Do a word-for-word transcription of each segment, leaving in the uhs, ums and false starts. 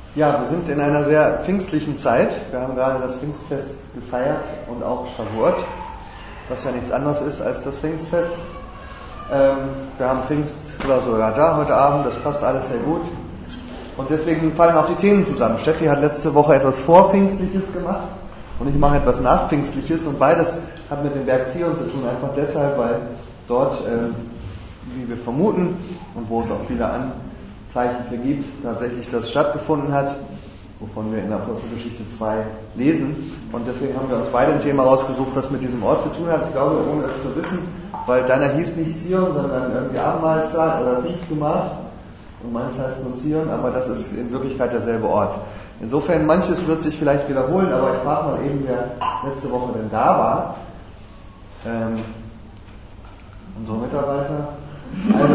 Ja, wir sind in einer sehr pfingstlichen Zeit. Wir haben gerade das Pfingstfest gefeiert und auch Shavuot, was ja nichts anderes ist als das Pfingstfest. Ähm, wir haben Pfingst oder sogar da heute Abend, das passt alles sehr gut. Und deswegen fallen auch die Themen zusammen. Steffi hat letzte Woche etwas Vorpfingstliches gemacht und ich mache etwas Nachpfingstliches und beides hat mit dem Berg Zion zu tun, einfach deshalb, weil dort, äh, wie wir vermuten und wo es auch viele Anzeichen für gibt, tatsächlich das stattgefunden hat, wovon wir in Apostelgeschichte zwei lesen. Und deswegen haben wir uns beide ein Thema rausgesucht, was mit diesem Ort zu tun hat. Ich glaube, ohne es zu wissen, weil deiner hieß nicht Zion, sondern irgendwie Abendmahlsaal oder Pfingstgemach. Und meins heißt nur Zion, aber das ist in Wirklichkeit derselbe Ort. Insofern, manches wird sich vielleicht wiederholen, aber ich frage mal eben, wer letzte Woche denn da war. Ähm, unsere Mitarbeiter. Also,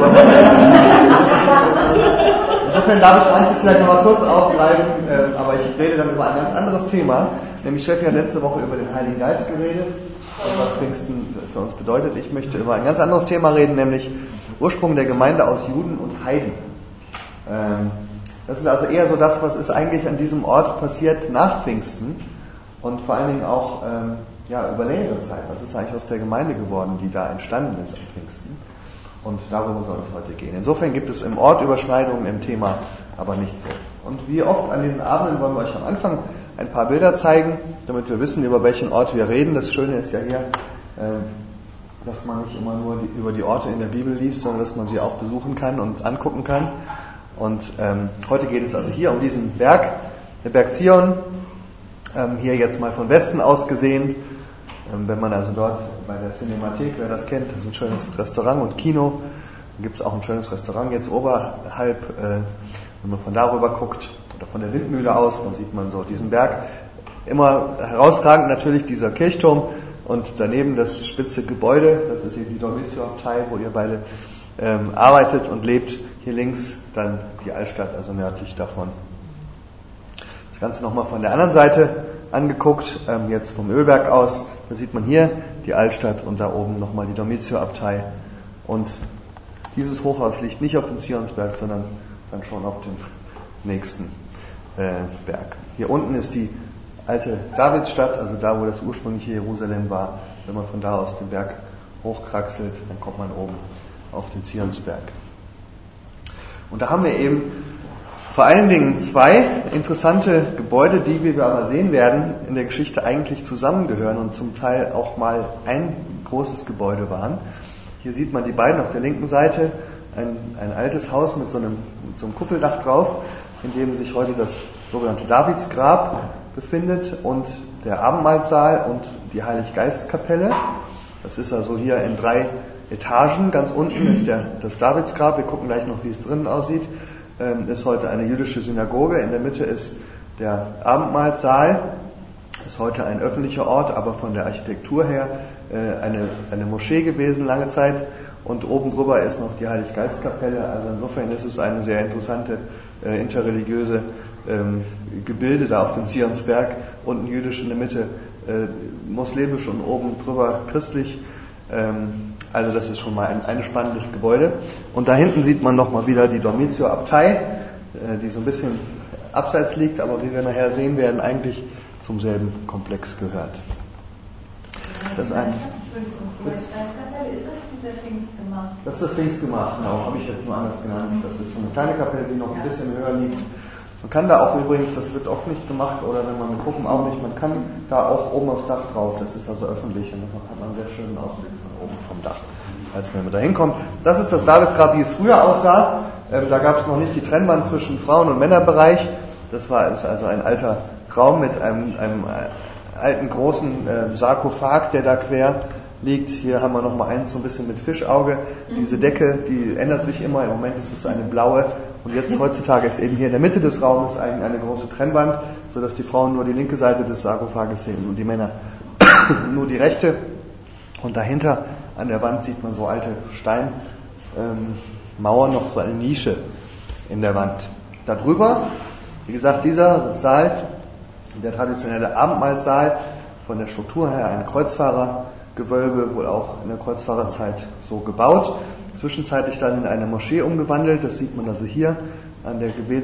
insofern darf ich manches vielleicht noch mal kurz aufgreifen, äh, aber ich rede dann über ein ganz anderes Thema. Nämlich Steffi hat letzte Woche über den Heiligen Geist geredet und was Pfingsten für uns bedeutet. Ich möchte über ein ganz anderes Thema reden, nämlich Ursprung der Gemeinde aus Juden und Heiden. Ähm, das ist also eher so das, was ist eigentlich an diesem Ort passiert nach Pfingsten und vor allen Dingen auch ähm, ja, über längere Zeit. Was ist eigentlich aus der Gemeinde geworden, die da entstanden ist am Pfingsten? Und darüber soll es heute gehen. Insofern gibt es im Ort Überschneidungen im Thema, aber nicht so. Und wie oft an diesen Abenden wollen wir euch am Anfang ein paar Bilder zeigen, damit wir wissen, über welchen Ort wir reden. Das Schöne ist ja hier, äh, dass man nicht immer nur die, über die Orte in der Bibel liest, sondern dass man sie auch besuchen kann und angucken kann. Und ähm, heute geht es also hier um diesen Berg, der Berg Zion, ähm, hier jetzt mal von Westen aus gesehen. Ähm, wenn man also dort bei der Cinemathek, wer das kennt, das ist ein schönes Restaurant und Kino. Da gibt es auch ein schönes Restaurant jetzt oberhalb, äh, wenn man von darüber guckt oder von der Windmühle aus, dann sieht man so diesen Berg. Immer herausragend natürlich dieser Kirchturm und daneben das spitze Gebäude, das ist hier die Dormitio-Abtei, wo ihr beide ähm, arbeitet und lebt. Hier links dann die Altstadt, also nördlich davon. Das Ganze nochmal von der anderen Seite angeguckt, ähm, jetzt vom Ölberg aus. Da sieht man hier die Altstadt und da oben nochmal die Dormitio-Abtei. Und dieses Hochhaus liegt nicht auf dem Zionsberg, sondern dann schon auf dem nächsten äh, Berg. Hier unten ist die alte Davidsstadt, also da, wo das ursprüngliche Jerusalem war. Wenn man von da aus den Berg hochkraxelt, dann kommt man oben auf den Zionsberg. Und da haben wir eben vor allen Dingen zwei interessante Gebäude, die, wie wir aber sehen werden, in der Geschichte eigentlich zusammengehören und zum Teil auch mal ein großes Gebäude waren. Hier sieht man die beiden auf der linken Seite, ein, ein altes Haus mit so, einem, mit so einem Kuppeldach drauf, in dem sich heute das sogenannte Davidsgrab befindet und der Abendmahlsaal und die Heiliggeistkapelle. Das ist also hier in drei Etagen. Ganz unten ist der, das Davidsgrab. Wir gucken gleich noch, wie es drinnen aussieht. Ähm, ist heute eine jüdische Synagoge. In der Mitte ist der Abendmahlsaal. Ist heute ein öffentlicher Ort, aber von der Architektur her äh, eine, eine Moschee gewesen lange Zeit. Und oben drüber ist noch die Heiliggeistkapelle. Also insofern ist es eine sehr interessante äh, interreligiöse ähm, Gebilde da auf dem Zionsberg. Unten jüdisch in der Mitte, äh, muslimisch und oben drüber christlich. Ähm, Also das ist schon mal ein, ein spannendes Gebäude. Und da hinten sieht man nochmal wieder die Dormitio-Abtei, die so ein bisschen abseits liegt, aber wie wir nachher sehen werden, eigentlich zum selben Komplex gehört. Das ist ein... Das ist das Pfingstgemach, genau, habe ich jetzt nur anders genannt. Das ist so eine kleine Kapelle, die noch ein bisschen höher liegt. Man kann da auch übrigens, das wird oft nicht gemacht, oder wenn man mit Gruppen auch nicht, man kann da auch oben aufs Dach drauf, das ist also öffentlich und dann hat man einen sehr schönen Ausblick von oben vom Dach, als wenn man da hinkommt. Das ist das Davidsgrab, wie es früher aussah. Ähm, da gab es noch nicht die Trennwand zwischen Frauen- und Männerbereich. Das war ist also ein alter Raum mit einem, einem alten großen äh, Sarkophag, der da quer liegt. Hier haben wir noch mal eins so ein bisschen mit Fischauge. Diese Decke, die ändert sich immer. Im Moment ist es eine blaue. Und jetzt heutzutage ist eben hier in der Mitte des Raumes eine, eine große Trennwand, sodass die Frauen nur die linke Seite des Sarkophages sehen und die Männer nur die rechte. Und dahinter an der Wand sieht man so alte Steinmauern, ähm, noch so eine Nische in der Wand. Darüber, wie gesagt, dieser Saal, der traditionelle Abendmahlsaal, von der Struktur her ein Kreuzfahrergewölbe, wohl auch in der Kreuzfahrerzeit so gebaut. Zwischenzeitlich dann in eine Moschee umgewandelt, das sieht man also hier an der Gebets,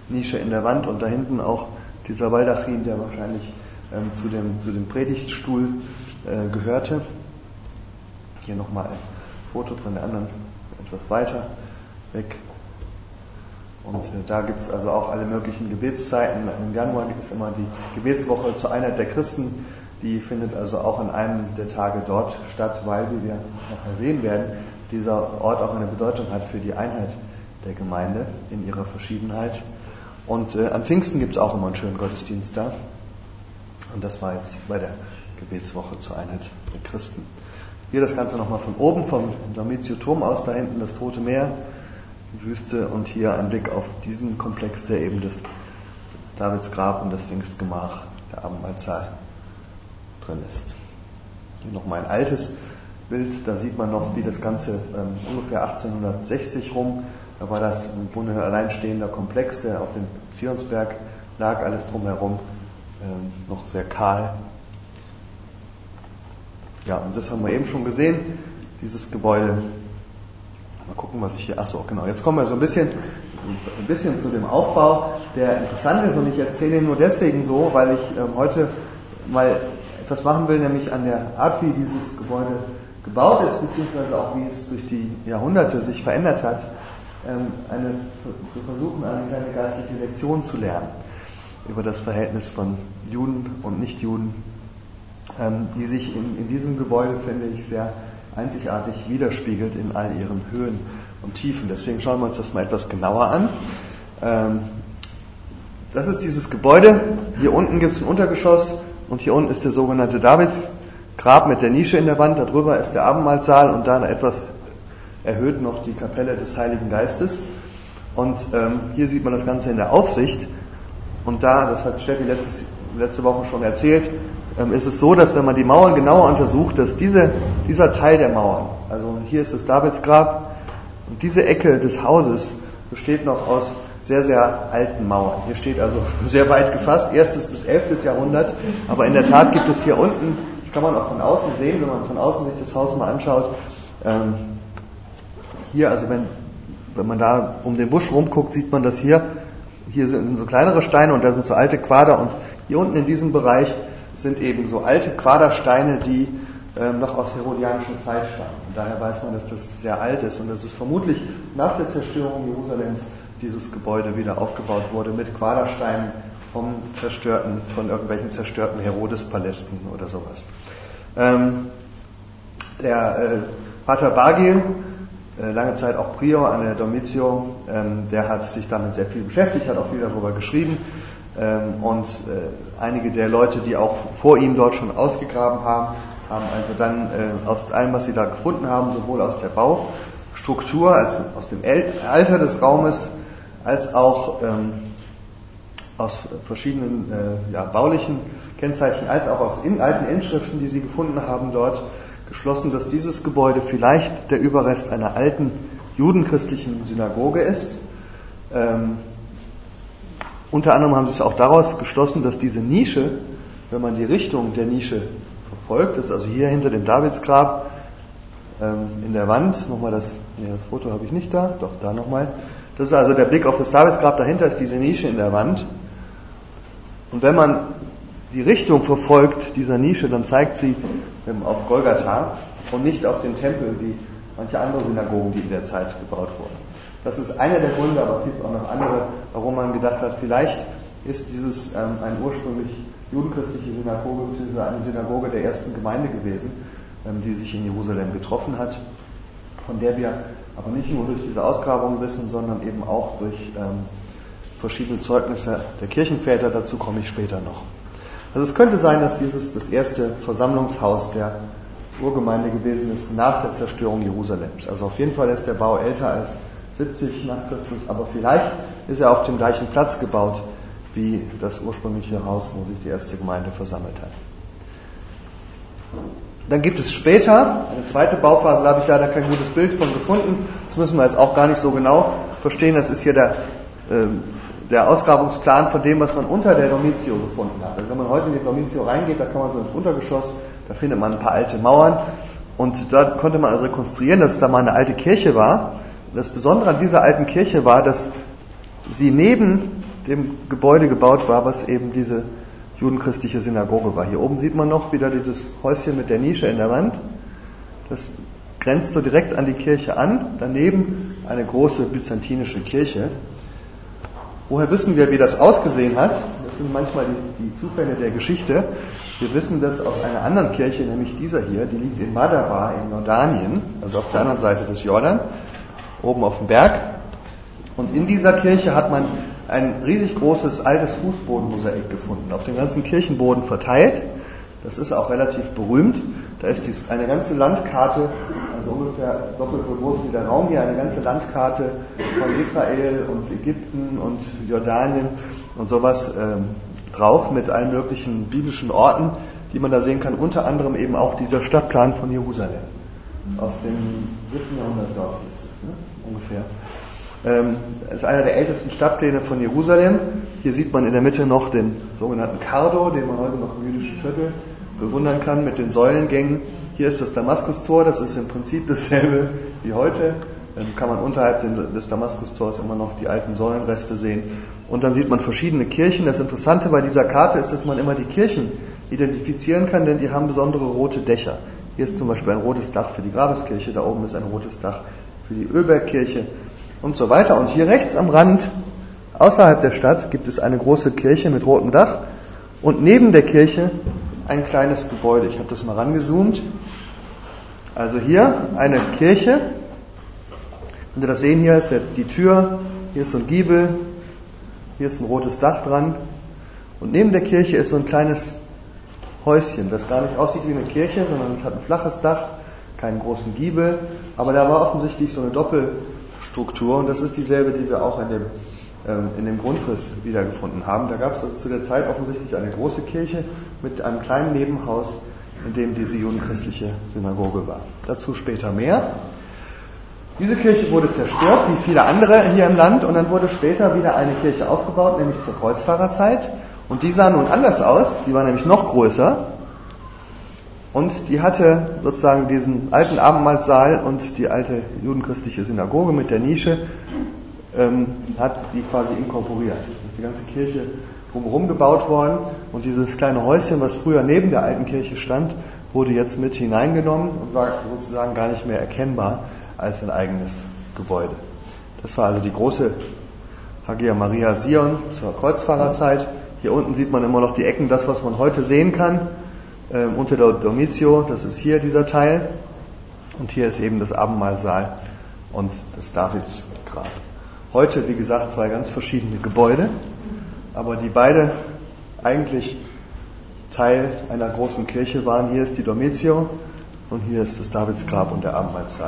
Nische in der Wand und da hinten auch dieser Baldachin, der wahrscheinlich ähm, zu dem, zu dem Predigtstuhl äh, gehörte. Hier nochmal ein Foto von der anderen, etwas weiter weg. Und äh, da gibt es also auch alle möglichen Gebetszeiten. Im Januar ist immer die Gebetswoche zur Einheit der Christen. Die findet also auch an einem der Tage dort statt, weil, wie wir nachher sehen werden, dieser Ort auch eine Bedeutung hat für die Einheit der Gemeinde in ihrer Verschiedenheit. Und äh, an Pfingsten gibt es auch immer einen schönen Gottesdienst da. Und das war jetzt bei der Gebetswoche zur Einheit der Christen. Hier das Ganze nochmal von oben, vom Domitius-Turm aus, da hinten das Tote Meer, die Wüste und hier ein Blick auf diesen Komplex, der eben das Davids Grab und das Pfingstgemach, der Abendmahlsaal drin ist. Hier nochmal ein altes Bild, da sieht man noch, wie das Ganze ähm, ungefähr achtzehnhundertsechzig rum, da war das im Grunde ein alleinstehender Komplex, der auf dem Zionsberg lag, alles drumherum ähm, noch sehr kahl. Ja, und das haben wir eben schon gesehen, dieses Gebäude. Mal gucken, was ich hier, ach so, genau, jetzt kommen wir so ein bisschen, ein bisschen zu dem Aufbau, der interessant ist und ich erzähle ihn nur deswegen so, weil ich ähm, heute mal etwas machen will, nämlich an der Art, wie dieses Gebäude gebaut ist, beziehungsweise auch wie es durch die Jahrhunderte sich verändert hat, ähm, eine, zu versuchen, eine kleine geistliche Lektion zu lernen über das Verhältnis von Juden und Nichtjuden, ähm, die sich in, in diesem Gebäude, finde ich, sehr einzigartig widerspiegelt in all ihren Höhen und Tiefen. Deswegen schauen wir uns das mal etwas genauer an. Ähm, das ist dieses Gebäude. Hier unten gibt es ein Untergeschoss und hier unten ist der sogenannte Davidsgrab mit der Nische in der Wand. Darüber ist der Abendmahlsaal und da etwas erhöht noch die Kapelle des Heiligen Geistes. Und ähm, hier sieht man das Ganze in der Aufsicht. Und da, das hat Steffi letztes, letzte Woche schon erzählt, ähm, ist es so, dass wenn man die Mauern genauer untersucht, dass diese, dieser Teil der Mauern, also hier ist das Davidsgrab und diese Ecke des Hauses besteht noch aus sehr, sehr alten Mauern. Hier steht also sehr weit gefasst, erstes bis elftes Jahrhundert, aber in der Tat gibt es hier unten, das kann man auch von außen sehen, wenn man von außen sich das Haus mal anschaut, ähm, hier, also wenn, wenn man da um den Busch rumguckt, sieht man, dass hier, hier sind so kleinere Steine und da sind so alte Quader und hier unten in diesem Bereich sind eben so alte Quadersteine, die ähm, noch aus herodianischer Zeit stammen. Und daher weiß man, dass das sehr alt ist und dass es vermutlich nach der Zerstörung Jerusalems dieses Gebäude wieder aufgebaut wurde mit Quadersteinen vom zerstörten, von irgendwelchen zerstörten Herodespalästen oder sowas. Ähm, der äh, Pater Bagil, äh, lange Zeit auch Prior an der Domitio, ähm, der hat sich damit sehr viel beschäftigt, hat auch viel darüber geschrieben. Ähm, und äh, einige der Leute, die auch vor ihm dort schon ausgegraben haben, haben also dann äh, aus allem, was sie da gefunden haben, sowohl aus der Baustruktur, als aus dem El- Alter des Raumes, als auch ähm, aus verschiedenen äh, ja, baulichen Kennzeichen, als auch aus in, alten Inschriften, die sie gefunden haben dort, geschlossen, dass dieses Gebäude vielleicht der Überrest einer alten judenchristlichen Synagoge ist. Ähm, unter anderem haben sie es auch daraus geschlossen, dass diese Nische, wenn man die Richtung der Nische verfolgt, das ist also hier hinter dem Davidsgrab ähm, in der Wand, nochmal das, nee, das Foto habe ich nicht da, doch da nochmal. Das ist also der Blick auf das Davidsgrab, dahinter ist diese Nische in der Wand. Und wenn man die Richtung verfolgt dieser Nische, dann zeigt sie auf Golgatha und nicht auf den Tempel, wie manche andere Synagogen, die in der Zeit gebaut wurden. Das ist einer der Gründe, aber es gibt auch noch andere, warum man gedacht hat, vielleicht ist dieses ähm, eine ursprünglich judenchristliche Synagoge, beziehungsweise eine Synagoge der ersten Gemeinde gewesen, ähm, die sich in Jerusalem getroffen hat, von der wir aber nicht nur durch diese Ausgrabung wissen, sondern eben auch durch ähm, verschiedene Zeugnisse der Kirchenväter, dazu komme ich später noch. Also es könnte sein, dass dieses das erste Versammlungshaus der Urgemeinde gewesen ist nach der Zerstörung Jerusalems. Also auf jeden Fall ist der Bau älter als siebzig nach Christus, aber vielleicht ist er auf dem gleichen Platz gebaut wie das ursprüngliche Haus, wo sich die erste Gemeinde versammelt hat. Dann gibt es später eine zweite Bauphase, da habe ich leider kein gutes Bild von gefunden. Das müssen wir jetzt auch gar nicht so genau verstehen. Das ist hier der, äh, der Ausgrabungsplan von dem, was man unter der Domitio gefunden hat. Also wenn man heute in die Domitio reingeht, da kann man so ins Untergeschoss, da findet man ein paar alte Mauern und da konnte man also rekonstruieren, dass es da mal eine alte Kirche war. Und das Besondere an dieser alten Kirche war, dass sie neben dem Gebäude gebaut war, was eben diese judenchristliche Synagoge war. Hier oben sieht man noch wieder dieses Häuschen mit der Nische in der Wand. Das grenzt so direkt an die Kirche an. Daneben eine große byzantinische Kirche. Woher wissen wir, wie das ausgesehen hat? Das sind manchmal die, die Zufälle der Geschichte. Wir wissen das aus einer anderen Kirche, nämlich dieser hier. Die liegt in Madaba in Jordanien, also auf der anderen Seite des Jordan, oben auf dem Berg. Und in dieser Kirche hat man ein riesig großes altes Fußbodenmosaik gefunden, auf dem ganzen Kirchenboden verteilt. Das ist auch relativ berühmt. Da ist dies eine ganze Landkarte, also ungefähr doppelt so groß wie der Raum hier, eine ganze Landkarte von Israel und Ägypten und Jordanien und sowas ähm, drauf mit allen möglichen biblischen Orten, die man da sehen kann. Unter anderem eben auch dieser Stadtplan von Jerusalem. Aus dem siebten Jahrhundert, glaube ich, ist es, ne? Ungefähr. Ähm, das ist einer der ältesten Stadtpläne von Jerusalem. Hier sieht man in der Mitte noch den sogenannten Kardo, den man heute noch im jüdischen Viertel bewundern kann, mit den Säulengängen. Hier ist das Damaskustor, das ist im Prinzip dasselbe wie heute. Dann kann man unterhalb des Damaskustors immer noch die alten Säulenreste sehen. Und dann sieht man verschiedene Kirchen. Das Interessante bei dieser Karte ist, dass man immer die Kirchen identifizieren kann, denn die haben besondere rote Dächer. Hier ist zum Beispiel ein rotes Dach für die Grabeskirche, da oben ist ein rotes Dach für die Ölbergkirche und so weiter. Und hier rechts am Rand, außerhalb der Stadt, gibt es eine große Kirche mit rotem Dach und neben der Kirche ein kleines Gebäude. Ich habe das mal rangezoomt. Also hier eine Kirche. Wenn Sie das sehen, hier ist der, die Tür, hier ist so ein Giebel, hier ist ein rotes Dach dran. Und neben der Kirche ist so ein kleines Häuschen, das gar nicht aussieht wie eine Kirche, sondern es hat ein flaches Dach, keinen großen Giebel. Aber da war offensichtlich so eine Doppelstruktur und das ist dieselbe, die wir auch in dem in dem Grundriss wiedergefunden haben. Da gab es also zu der Zeit offensichtlich eine große Kirche mit einem kleinen Nebenhaus, in dem diese judenchristliche Synagoge war. Dazu später mehr. Diese Kirche wurde zerstört, wie viele andere hier im Land, und dann wurde später wieder eine Kirche aufgebaut, nämlich zur Kreuzfahrerzeit. Und die sah nun anders aus, die war nämlich noch größer. Und die hatte sozusagen diesen alten Abendmahlsaal und die alte judenchristliche Synagoge mit der Nische, Ähm, hat die quasi inkorporiert. Die ganze Kirche drumherum gebaut worden und dieses kleine Häuschen, was früher neben der alten Kirche stand, wurde jetzt mit hineingenommen und war sozusagen gar nicht mehr erkennbar als ein eigenes Gebäude. Das war also die große Hagia Maria Sion zur Kreuzfahrerzeit. Hier unten sieht man immer noch die Ecken, das was man heute sehen kann, ähm, unter der Dormitio, das ist hier dieser Teil und hier ist eben das Abendmahlsaal und das Davidsgrab. Heute, wie gesagt, zwei ganz verschiedene Gebäude, aber die beide eigentlich Teil einer großen Kirche waren. Hier ist die Dormitio und hier ist das Davidsgrab und der Abendmahlsaal.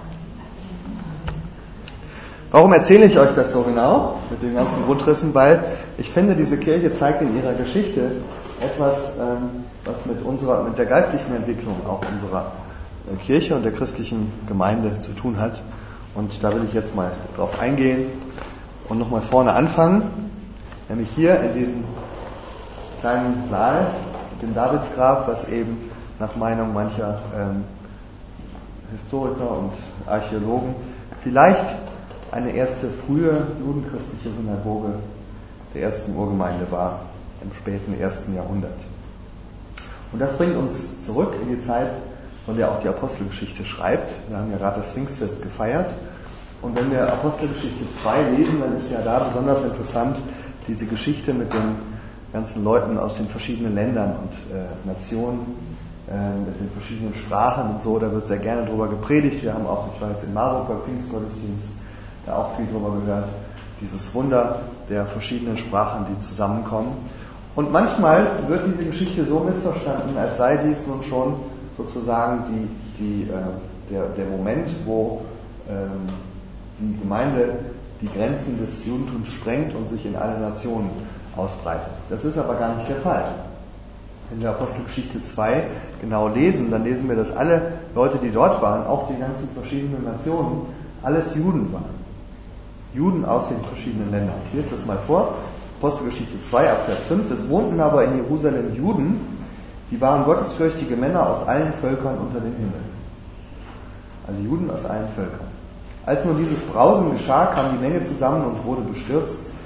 Warum erzähle ich euch das so genau mit den ganzen Grundrissen? Weil ich finde, diese Kirche zeigt in ihrer Geschichte etwas, was mit unserer, mit der geistlichen Entwicklung auch unserer Kirche und der christlichen Gemeinde zu tun hat. Und da will ich jetzt mal drauf eingehen und nochmal vorne anfangen, nämlich hier in diesem kleinen Saal mit dem Davidsgrab, was eben nach Meinung mancher ähm, Historiker und Archäologen vielleicht eine erste frühe judenchristliche Synagoge der ersten Urgemeinde war, im späten ersten Jahrhundert. Und das bringt uns zurück in die Zeit, von der auch die Apostelgeschichte schreibt. Wir haben ja gerade das Pfingstfest gefeiert. Und wenn wir Apostelgeschichte zwei lesen, dann ist ja da besonders interessant diese Geschichte mit den ganzen Leuten aus den verschiedenen Ländern und äh, Nationen, äh, mit den verschiedenen Sprachen und so. Da wird sehr gerne drüber gepredigt. Wir haben auch, ich war jetzt in Marburg beim Pfingstgottesdienst, da auch viel drüber gehört. Dieses Wunder der verschiedenen Sprachen, die zusammenkommen. Und manchmal wird diese Geschichte so missverstanden, als sei dies nun schon sozusagen die, die, äh, der, der Moment, wo ähm, die Gemeinde die Grenzen des Judentums sprengt und sich in alle Nationen ausbreitet. Das ist aber gar nicht der Fall. Wenn wir Apostelgeschichte zwei genau lesen, dann lesen wir, dass alle Leute, die dort waren, auch die ganzen verschiedenen Nationen, alles Juden waren. Juden aus den verschiedenen Ländern. Ich lese das mal vor. Apostelgeschichte zwei ab Vers fünf. Es wohnten aber in Jerusalem Juden, die waren gottesfürchtige Männer aus allen Völkern unter dem Himmel. Also Juden aus allen Völkern. Als nun dieses Brausen geschah, kam die Menge zusammen und wurde bestürzt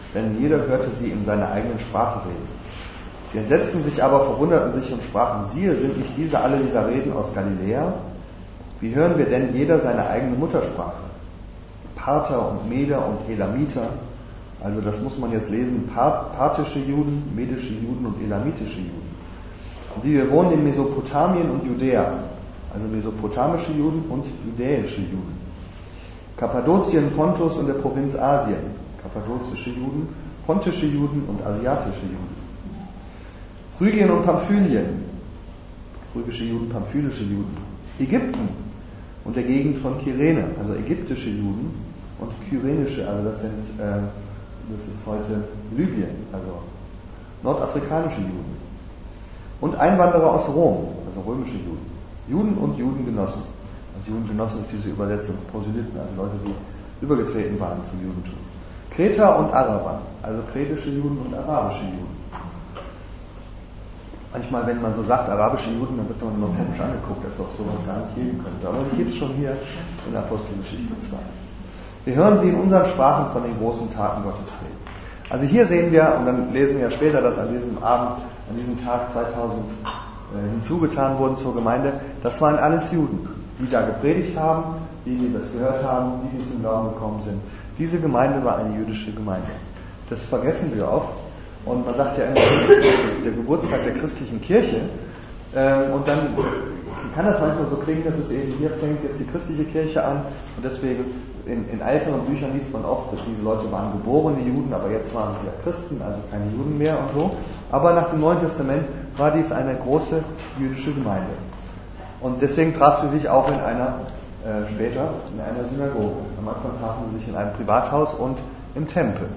denn jeder hörte sie in seiner eigenen Sprache reden. Sie entsetzten sich aber, verwunderten sich und sprachen, siehe, sind nicht diese alle, die da reden, aus Galiläa? Wie hören wir denn jeder seine eigene Muttersprache? Parther und Meder und Elamiter, also das muss man jetzt lesen, parthische Juden, medische Juden und elamitische Juden. Und die wir wohnen in Mesopotamien und Judäa, also mesopotamische Juden und judäische Juden. Kappadokien, Pontus und der Provinz Asien, kappadokische Juden, pontische Juden und asiatische Juden. Phrygien und Pamphylien, phrygische Juden, pamphylische Juden. Ägypten und der Gegend von Kyrene, also ägyptische Juden und kyrenische, also das sind, äh, das ist heute Libyen, also nordafrikanische Juden. Und Einwanderer aus Rom, also römische Juden. Juden und Judengenossen. Also Judengenossen ist diese Übersetzung Proselyten, also Leute, die übergetreten waren zum Judentum. Kreter und Araber, also kretische Juden und arabische Juden. Manchmal, wenn man so sagt, arabische Juden, dann wird man immer komisch angeguckt, als ob sowas gar nicht geben könnte. Aber die gibt es schon hier in der Apostelgeschichte zwei. Wir hören sie in unseren Sprachen von den großen Taten Gottes reden. Also hier sehen wir, und dann lesen wir später, dass an diesem Abend, an diesem Tag zweitausend äh, hinzugetan wurden zur Gemeinde, das waren alles Juden, die da gepredigt haben, die, die das gehört haben, die, die zum Glauben gekommen sind. Diese Gemeinde war eine jüdische Gemeinde. Das vergessen wir oft. Und man sagt ja immer, der Geburtstag der christlichen Kirche. Und dann kann das manchmal so klingen, dass es eben hier fängt jetzt die christliche Kirche an. Und deswegen in, in älteren Büchern liest man oft, dass diese Leute waren geborene Juden, aber jetzt waren sie ja Christen, also keine Juden mehr und so. Aber nach dem Neuen Testament war dies eine große jüdische Gemeinde. Und deswegen traf sie sich auch in einer, äh, später in einer Synagoge. Am Anfang trafen sie sich in einem Privathaus und im Tempel.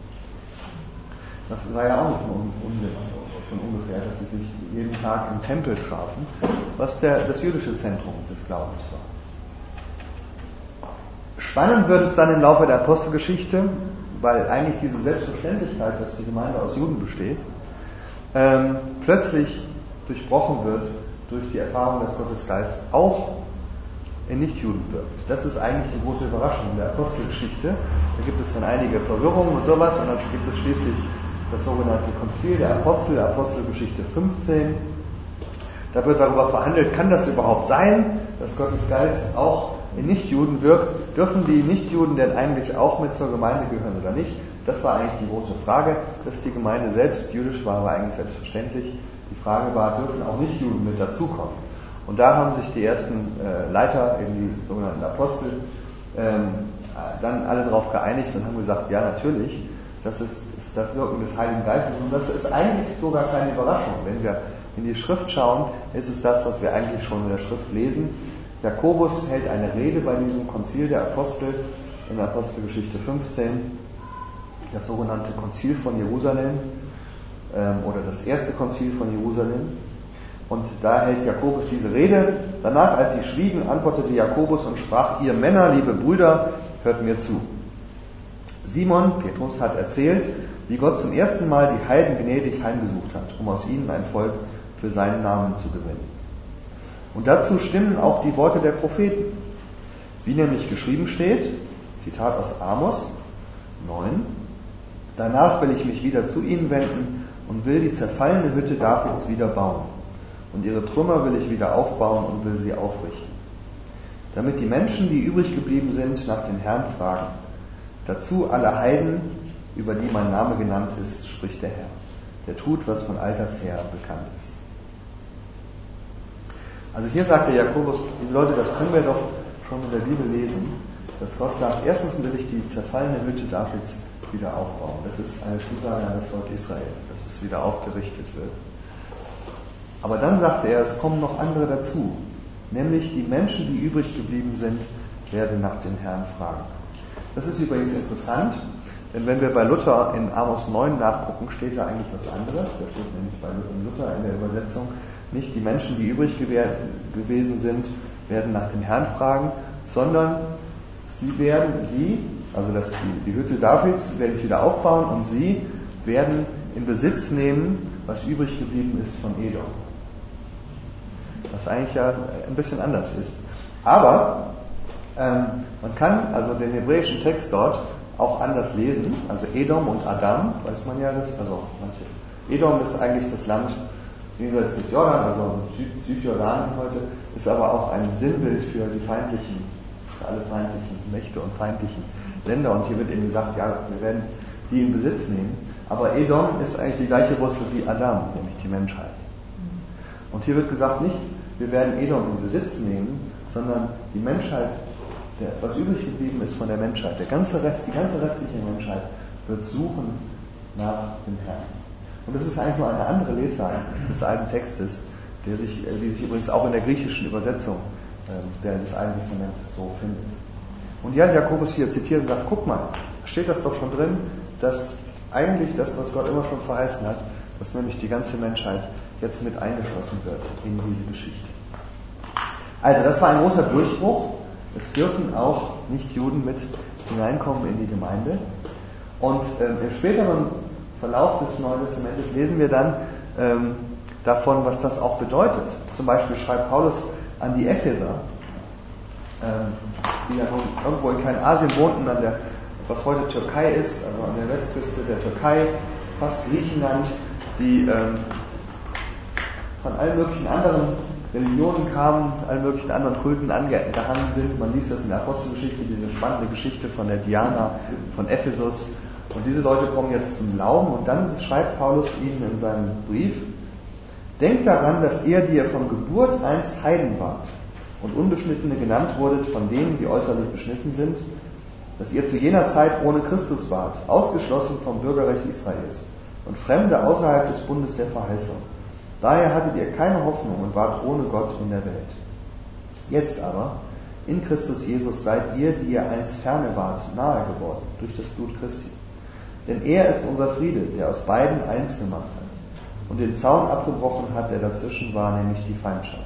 Das war ja auch nicht von, un- von ungefähr, dass sie sich jeden Tag im Tempel trafen, was der, das jüdische Zentrum des Glaubens war. Spannend wird es dann im Laufe der Apostelgeschichte, weil eigentlich diese Selbstverständlichkeit, dass die Gemeinde aus Juden besteht, ähm, plötzlich durchbrochen wird durch die Erfahrung, dass Gottes Geist auch in Nichtjuden wirkt. Das ist eigentlich die große Überraschung der Apostelgeschichte. Da gibt es dann einige Verwirrungen und sowas, und dann gibt es schließlich das sogenannte Konzil der Apostel, der Apostelgeschichte fünfzehn. Da wird darüber verhandelt, kann das überhaupt sein, dass Gottes Geist auch in Nichtjuden wirkt? Dürfen die Nichtjuden denn eigentlich auch mit zur Gemeinde gehören oder nicht? Das war eigentlich die große Frage. Dass die Gemeinde selbst jüdisch war, war eigentlich selbstverständlich. Die Frage war, dürfen auch Nichtjuden mit dazukommen? Und da haben sich die ersten äh, Leiter, eben die sogenannten Apostel, ähm, dann alle darauf geeinigt und haben gesagt, ja natürlich, das ist, ist das Wirken des Heiligen Geistes. Und das ist eigentlich sogar keine Überraschung. Wenn wir in die Schrift schauen, ist es das, was wir eigentlich schon in der Schrift lesen. Jakobus hält eine Rede bei diesem Konzil der Apostel in der Apostelgeschichte fünfzehn, das sogenannte Konzil von Jerusalem ähm, oder das erste Konzil von Jerusalem. Und da hält Jakobus diese Rede. Danach, als sie schwiegen, antwortete Jakobus und sprach, ihr Männer, liebe Brüder, hört mir zu. Simon, Petrus, hat erzählt, wie Gott zum ersten Mal die Heiden gnädig heimgesucht hat, um aus ihnen ein Volk für seinen Namen zu gewinnen. Und dazu stimmen auch die Worte der Propheten. Wie nämlich geschrieben steht, Zitat aus Amos neun, danach will ich mich wieder zu ihnen wenden und will die zerfallene Hütte Davids wieder bauen. Und ihre Trümmer will ich wieder aufbauen und will sie aufrichten. Damit die Menschen, die übrig geblieben sind, nach dem Herrn fragen. Dazu alle Heiden, über die mein Name genannt ist, spricht der Herr. Der tut, was von alters her bekannt ist. Also hier sagt der Jakobus, liebe Leute, das können wir doch schon in der Bibel lesen, dass Gott sagt, erstens will ich die zerfallene Hütte Davids wieder aufbauen. Das ist eine Zusage an das Volk Israel, dass es wieder aufgerichtet wird. Aber dann sagt er, es kommen noch andere dazu, nämlich die Menschen, die übrig geblieben sind, werden nach dem Herrn fragen. Das ist übrigens interessant, denn wenn wir bei Luther in Amos neun nachgucken, steht da eigentlich was anderes. Da steht nämlich bei Luther in der Übersetzung nicht, die Menschen, die übrig gewesen sind, werden nach dem Herrn fragen, sondern sie werden, sie, also das, die, die Hütte Davids, werde ich wieder aufbauen und sie werden in Besitz nehmen, was übrig geblieben ist von Edom. Was eigentlich ja ein bisschen anders ist. Aber ähm, man kann also den hebräischen Text dort auch anders lesen. Also Edom und Adam, weiß man ja das, also manche. Edom ist eigentlich das Land jenseits des Jordan, also Süd- Südjordanien heute, ist aber auch ein Sinnbild für die feindlichen, für alle feindlichen Mächte und feindlichen Länder. Und hier wird eben gesagt, ja, wir werden die in Besitz nehmen. Aber Edom ist eigentlich die gleiche Wurzel wie Adam, nämlich die Menschheit. Und hier wird gesagt, nicht, wir werden Edom in Besitz nehmen, sondern die Menschheit, der, was übrig geblieben ist von der Menschheit, der ganze Rest, die ganze restliche Menschheit wird suchen nach dem Herrn. Und das ist eigentlich nur eine andere Lesart des alten Textes, der sich, die sich übrigens auch in der griechischen Übersetzung der, des Alten Testamentes so findet. Und Jan Jakobus hier zitiert und sagt, guck mal, steht das doch schon drin, dass eigentlich das, was Gott immer schon verheißen hat, dass nämlich die ganze Menschheit jetzt mit eingeschlossen wird in diese Geschichte. Also das war ein großer Durchbruch. Es dürfen auch Nichtjuden mit hineinkommen in die Gemeinde. Und ähm, im späteren Verlauf des Neuen Testamentes lesen wir dann ähm, davon, was das auch bedeutet. Zum Beispiel schreibt Paulus an die Epheser, ähm, die ja nun irgendwo in Kleinasien wohnten, an der, was heute Türkei ist, also an der Westküste der Türkei, fast Griechenland, die ähm, von allen möglichen anderen Religionen kamen, allen möglichen anderen Kulten angehangen sind. Man liest das in der Apostelgeschichte, diese spannende Geschichte von der Diana von Ephesus. Und diese Leute kommen jetzt zum Glauben und dann schreibt Paulus ihnen in seinem Brief, denkt daran, dass ihr, die ihr von Geburt einst Heiden wart und Unbeschnittene genannt wurdet von denen, die äußerlich beschnitten sind, dass ihr zu jener Zeit ohne Christus wart, ausgeschlossen vom Bürgerrecht Israels und Fremde außerhalb des Bundes der Verheißung. Daher hattet ihr keine Hoffnung und wart ohne Gott in der Welt. Jetzt aber, in Christus Jesus, seid ihr, die ihr einst ferne wart, nahe geworden durch das Blut Christi. Denn er ist unser Friede, der aus beiden eins gemacht hat und den Zaun abgebrochen hat, der dazwischen war, nämlich die Feindschaft.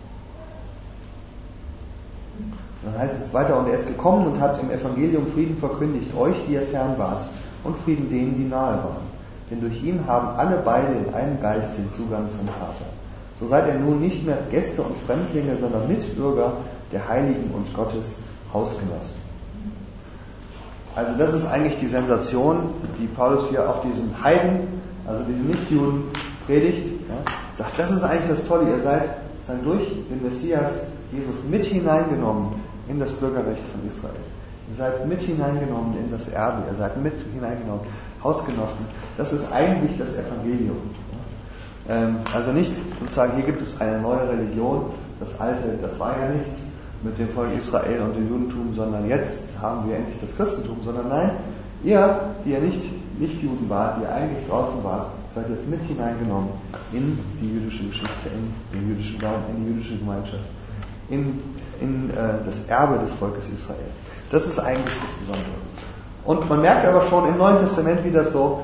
Dann heißt es weiter, und er ist gekommen und hat im Evangelium Frieden verkündigt, euch, die ihr fern wart, und Frieden denen, die nahe waren. Denn durch ihn haben alle beide in einem Geist den Zugang zum Vater. So seid ihr nun nicht mehr Gäste und Fremdlinge, sondern Mitbürger der Heiligen und Gottes Hausgenossen. Also das ist eigentlich die Sensation, die Paulus hier auch diesen Heiden, also diesen Nichtjuden predigt. Ja, sagt, das ist eigentlich das Tolle, ihr seid, seid durch den Messias Jesus mit hineingenommen in das Bürgerrecht von Israel. Ihr seid mit hineingenommen in das Erbe, ihr seid mit hineingenommen, Hausgenossen. Das ist eigentlich das Evangelium. Ähm, also nicht sozusagen, hier gibt es eine neue Religion, das Alte, das war ja nichts mit dem Volk Israel und dem Judentum, sondern jetzt haben wir endlich das Christentum, sondern nein, ihr, die ihr nicht, nicht Juden wart, die ihr eigentlich draußen wart, seid jetzt mit hineingenommen in die jüdische Geschichte, in den jüdischen Glauben, in die jüdische Gemeinschaft, in, in äh, das Erbe des Volkes Israel. Das ist eigentlich das Besondere. Und man merkt aber schon im Neuen Testament, wie das so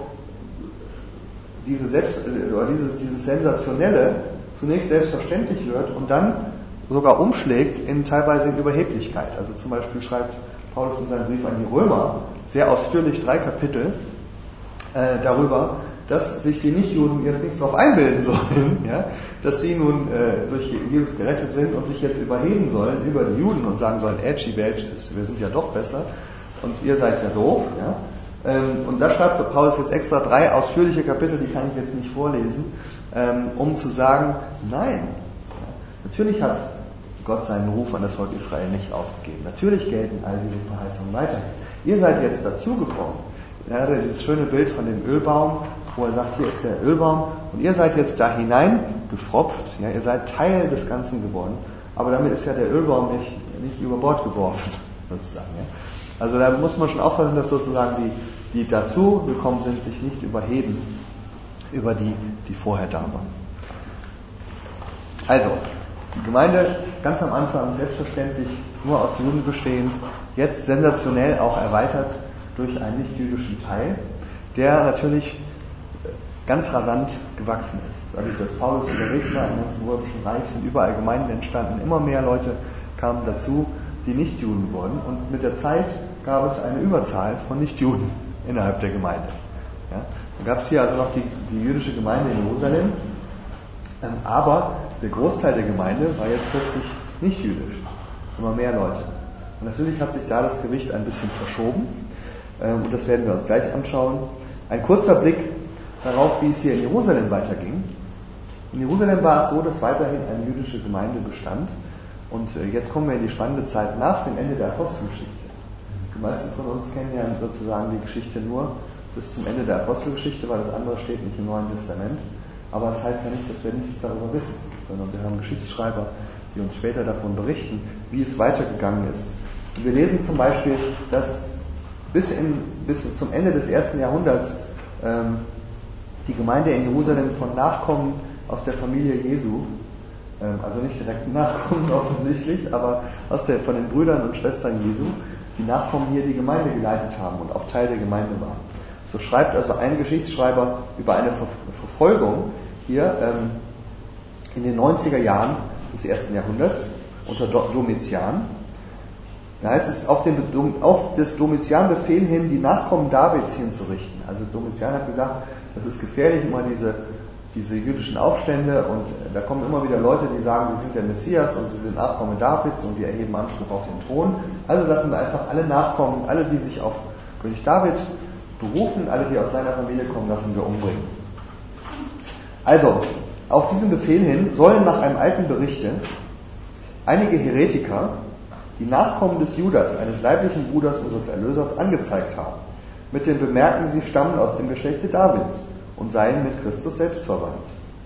diese Selbst, oder dieses, dieses Sensationelle zunächst selbstverständlich wird und dann sogar umschlägt in teilweise in Überheblichkeit. Also zum Beispiel schreibt Paulus in seinem Brief an die Römer sehr ausführlich drei Kapitel äh, darüber, dass sich die Nichtjuden jetzt nichts darauf einbilden sollen, ja, dass sie nun äh, durch Jesus gerettet sind und sich jetzt überheben sollen über die Juden und sagen sollen, Ätschi, Bätsch, wir sind ja doch besser und ihr seid ja doof. Ja. Ähm, und da schreibt Paulus jetzt extra drei ausführliche Kapitel, die kann ich jetzt nicht vorlesen, ähm, um zu sagen, nein, ja, natürlich hat Gott seinen Ruf an das Volk Israel nicht aufgegeben. Natürlich gelten all diese Verheißungen weiterhin. Ihr seid jetzt dazugekommen. Er hatte dieses schöne Bild von dem Ölbaum, wo er sagt, hier ist der Ölbaum und ihr seid jetzt da hinein gefropft, ja, ihr seid Teil des Ganzen geworden, aber damit ist ja der Ölbaum nicht, nicht über Bord geworfen, sozusagen. Ja. Also da muss man schon aufpassen, dass sozusagen die, die dazu gekommen sind, sich nicht überheben über die, die vorher da waren. Also, die Gemeinde ganz am Anfang selbstverständlich nur aus Juden bestehend, jetzt sensationell auch erweitert durch einen nicht-jüdischen Teil, der natürlich ganz rasant gewachsen ist. Dadurch, dass Paulus unterwegs war im ganzen römischen Reich, sind überall Gemeinden entstanden, immer mehr Leute kamen dazu, die Nichtjuden wurden und mit der Zeit gab es eine Überzahl von Nichtjuden innerhalb der Gemeinde. Ja, dann gab es hier also noch die, die jüdische Gemeinde in Jerusalem, aber der Großteil der Gemeinde war jetzt plötzlich nicht jüdisch, immer mehr Leute. Und natürlich hat sich da das Gewicht ein bisschen verschoben. Und das werden wir uns gleich anschauen. Ein kurzer Blick darauf, wie es hier in Jerusalem weiterging. In Jerusalem war es so, dass weiterhin eine jüdische Gemeinde bestand. Und jetzt kommen wir in die spannende Zeit nach dem Ende der Apostelgeschichte. Die meisten von uns kennen ja sozusagen die Geschichte nur bis zum Ende der Apostelgeschichte, weil das andere steht nicht im Neuen Testament. Aber das heißt ja nicht, dass wir nichts darüber wissen, sondern wir haben Geschichtsschreiber, die uns später davon berichten, wie es weitergegangen ist. Und wir lesen zum Beispiel, dass bis, in, bis zum Ende des ersten Jahrhunderts ähm, die Gemeinde in Jerusalem von Nachkommen aus der Familie Jesu, ähm, also nicht direkt Nachkommen offensichtlich, aber aus der, von den Brüdern und Schwestern Jesu, die Nachkommen hier die Gemeinde geleitet haben und auch Teil der Gemeinde waren. So schreibt also ein Geschichtsschreiber über eine Ver- Verfolgung hier ähm, in den neunziger Jahren des ersten Jahrhunderts unter Domitian. Da heißt es, auf, den, auf das Domitian-Befehl hin, die Nachkommen Davids hinzurichten. Also Domitian hat gesagt, das ist gefährlich, immer diese, diese jüdischen Aufstände, und da kommen immer wieder Leute, die sagen, sie sind der Messias und sie sind Nachkommen Davids und wir erheben Anspruch auf den Thron. Also lassen wir einfach alle Nachkommen, alle, die sich auf König David berufen, alle, die aus seiner Familie kommen, lassen wir umbringen. Also, auf diesen Befehl hin sollen nach einem alten Berichte einige Heretiker die Nachkommen des Judas, eines leiblichen Bruders unseres Erlösers, angezeigt haben, mit dem Bemerken, sie stammen aus dem Geschlechte Davids und seien mit Christus selbst verwandt.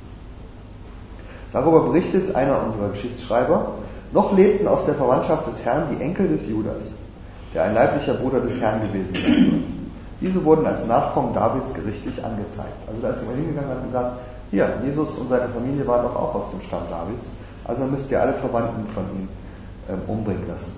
Darüber berichtet einer unserer Geschichtsschreiber, noch lebten aus der Verwandtschaft des Herrn die Enkel des Judas, der ein leiblicher Bruder des Herrn gewesen sein soll. Diese wurden als Nachkommen Davids gerichtlich angezeigt. Also da ist jemand hingegangen und hat gesagt, hier, Jesus und seine Familie waren doch auch aus dem Stamm Davids, also müsst ihr alle Verwandten von ihm ähm, umbringen lassen.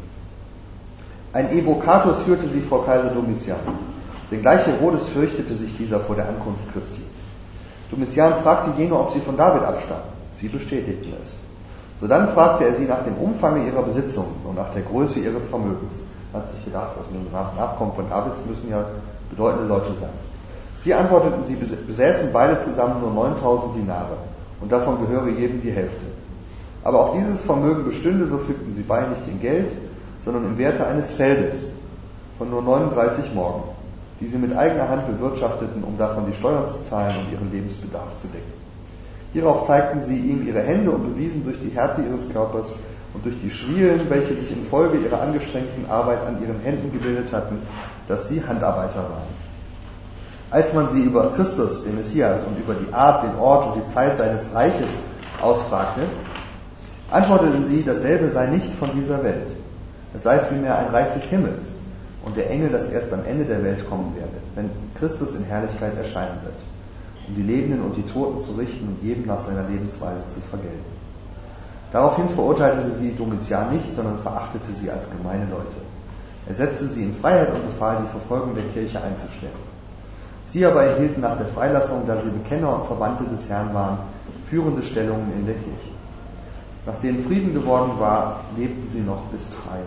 Ein Evokatus führte sie vor Kaiser Domitian. Denn gleich Herodes fürchtete sich dieser vor der Ankunft Christi. Domitian fragte jene, ob sie von David abstammen. Sie bestätigten es. Sodann fragte er sie nach dem Umfange ihrer Besitzungen und nach der Größe ihres Vermögens. Er hat sich gedacht, was nun Nachkommen von Davids müssen ja bedeutende Leute sein. Sie antworteten, sie besäßen beide zusammen nur neuntausend Dinare und davon gehöre jedem die Hälfte. Aber auch dieses Vermögen bestünde, so fügten sie bei, nicht in Geld, sondern im Werte eines Feldes von nur neununddreißig Morgen, die sie mit eigener Hand bewirtschafteten, um davon die Steuern zu zahlen und ihren Lebensbedarf zu decken. Hierauf zeigten sie ihm ihre Hände und bewiesen durch die Härte ihres Körpers und durch die Schwielen, welche sich infolge ihrer angestrengten Arbeit an ihren Händen gebildet hatten, dass sie Handarbeiter waren. Als man sie über Christus, den Messias, und über die Art, den Ort und die Zeit seines Reiches ausfragte, antworteten sie, dasselbe sei nicht von dieser Welt. Es sei vielmehr ein Reich des Himmels und der Engel, das erst am Ende der Welt kommen werde, wenn Christus in Herrlichkeit erscheinen wird, um die Lebenden und die Toten zu richten und jedem nach seiner Lebensweise zu vergelten. Daraufhin verurteilte sie Domitian nicht, sondern verachtete sie als gemeine Leute. Er setzte sie in Freiheit und befahl, die Verfolgung der Kirche einzustellen. Sie aber erhielten nach der Freilassung, da sie Bekenner und Verwandte des Herrn waren, führende Stellungen in der Kirche. Nachdem Frieden geworden war, lebten sie noch bis Traja.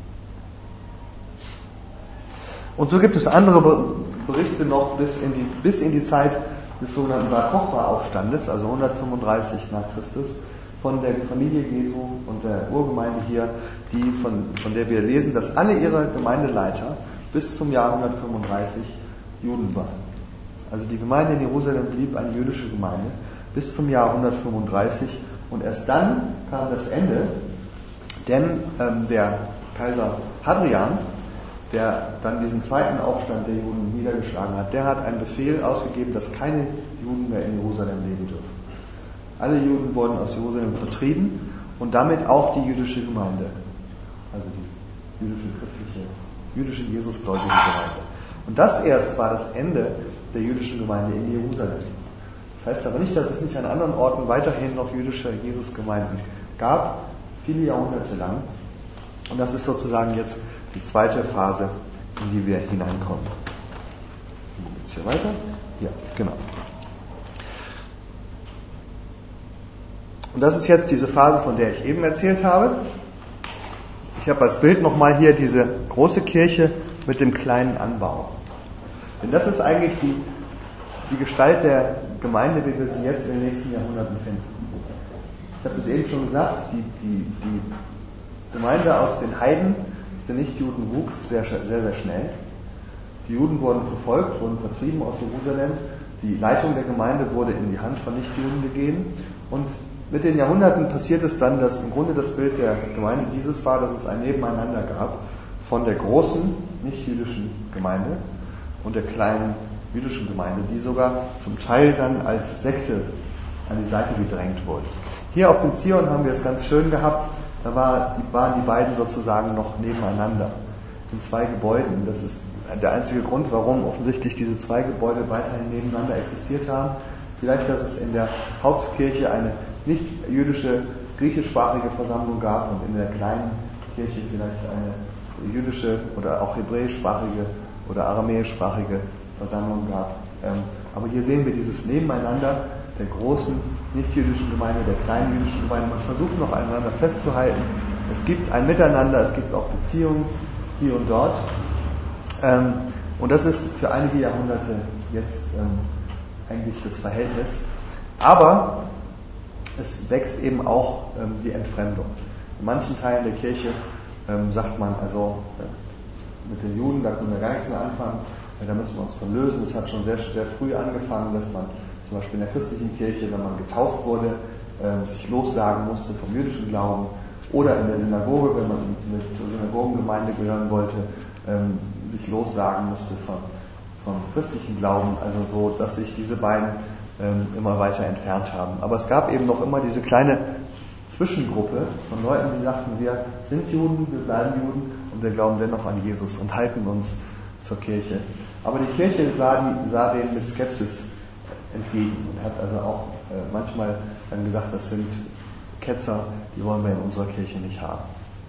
Und so gibt es andere Berichte noch bis in die, bis in die Zeit des sogenannten Bar Kochba-Aufstandes, also hundertfünfunddreißig nach Christus, von der Familie Jesu und der Urgemeinde hier, die von, von der wir lesen, dass alle ihre Gemeindeleiter bis zum Jahr hundertfünfunddreißig Juden waren. Also die Gemeinde in Jerusalem blieb eine jüdische Gemeinde bis zum Jahr hundertfünfunddreißig und erst dann kam das Ende, denn ähm, der Kaiser Hadrian, der dann diesen zweiten Aufstand der Juden niedergeschlagen hat, der hat einen Befehl ausgegeben, dass keine Juden mehr in Jerusalem leben dürfen. Alle Juden wurden aus Jerusalem vertrieben und damit auch die jüdische Gemeinde, also die jüdische christliche, jüdische Jesusgläubige Gemeinde. Und das erst war das Ende der jüdischen Gemeinde in Jerusalem. Das heißt aber nicht, dass es nicht an anderen Orten weiterhin noch jüdische Jesusgemeinden gab, viele Jahrhunderte lang. Und das ist sozusagen jetzt die zweite Phase, in die wir hineinkommen. Jetzt hier weiter? Ja, genau. Und das ist jetzt diese Phase, von der ich eben erzählt habe. Ich habe als Bild nochmal hier diese große Kirche mit dem kleinen Anbau. Denn das ist eigentlich die, die Gestalt der Gemeinde, wie wir sie jetzt in den nächsten Jahrhunderten finden. Ich habe es eben schon gesagt, die, die, die Gemeinde aus den Heiden, aus den Nichtjuden wuchs sehr, sehr, sehr schnell. Die Juden wurden verfolgt, wurden vertrieben aus Jerusalem. Die Leitung der Gemeinde wurde in die Hand von Nichtjuden gegeben. Und mit den Jahrhunderten passiert es dann, dass im Grunde das Bild der Gemeinde dieses war, dass es ein Nebeneinander gab von der großen nichtjüdischen Gemeinde und der kleinen jüdischen Gemeinde, die sogar zum Teil dann als Sekte an die Seite gedrängt wurde. Hier auf dem Zion haben wir es ganz schön gehabt, da war, die, waren die beiden sozusagen noch nebeneinander in zwei Gebäuden. Das ist der einzige Grund, warum offensichtlich diese zwei Gebäude weiterhin nebeneinander existiert haben. Vielleicht, dass es in der Hauptkirche eine nicht jüdische, griechischsprachige Versammlung gab und in der kleinen Kirche vielleicht eine jüdische oder auch hebräischsprachige oder aramäischsprachige Versammlung gab. Aber hier sehen wir dieses Nebeneinander der großen nicht-jüdischen Gemeinde, der kleinen jüdischen Gemeinde. Man versucht noch aneinander festzuhalten. Es gibt ein Miteinander, es gibt auch Beziehungen hier und dort. Und das ist für einige Jahrhunderte jetzt eigentlich das Verhältnis. Aber es wächst eben auch ähm, die Entfremdung. In manchen Teilen der Kirche ähm, sagt man, also äh, mit den Juden, da können wir gar nichts mehr anfangen, äh, da müssen wir uns von lösen. Das hat schon sehr, sehr früh angefangen, dass man zum Beispiel in der christlichen Kirche, wenn man getauft wurde, äh, sich lossagen musste vom jüdischen Glauben, oder in der Synagoge, wenn man mit zur Synagogengemeinde gehören wollte, ähm, sich lossagen musste von, vom christlichen Glauben, also so, dass sich diese beiden ähm, immer weiter entfernt haben. Aber es gab eben noch immer diese kleine Zwischengruppe von Leuten, die sagten, wir sind Juden, wir bleiben Juden und wir glauben dennoch an Jesus und halten uns zur Kirche. Aber die Kirche sah, die, sah denen mit Skepsis entgegen und hat also auch äh, manchmal dann gesagt, das sind Ketzer, die wollen wir in unserer Kirche nicht haben.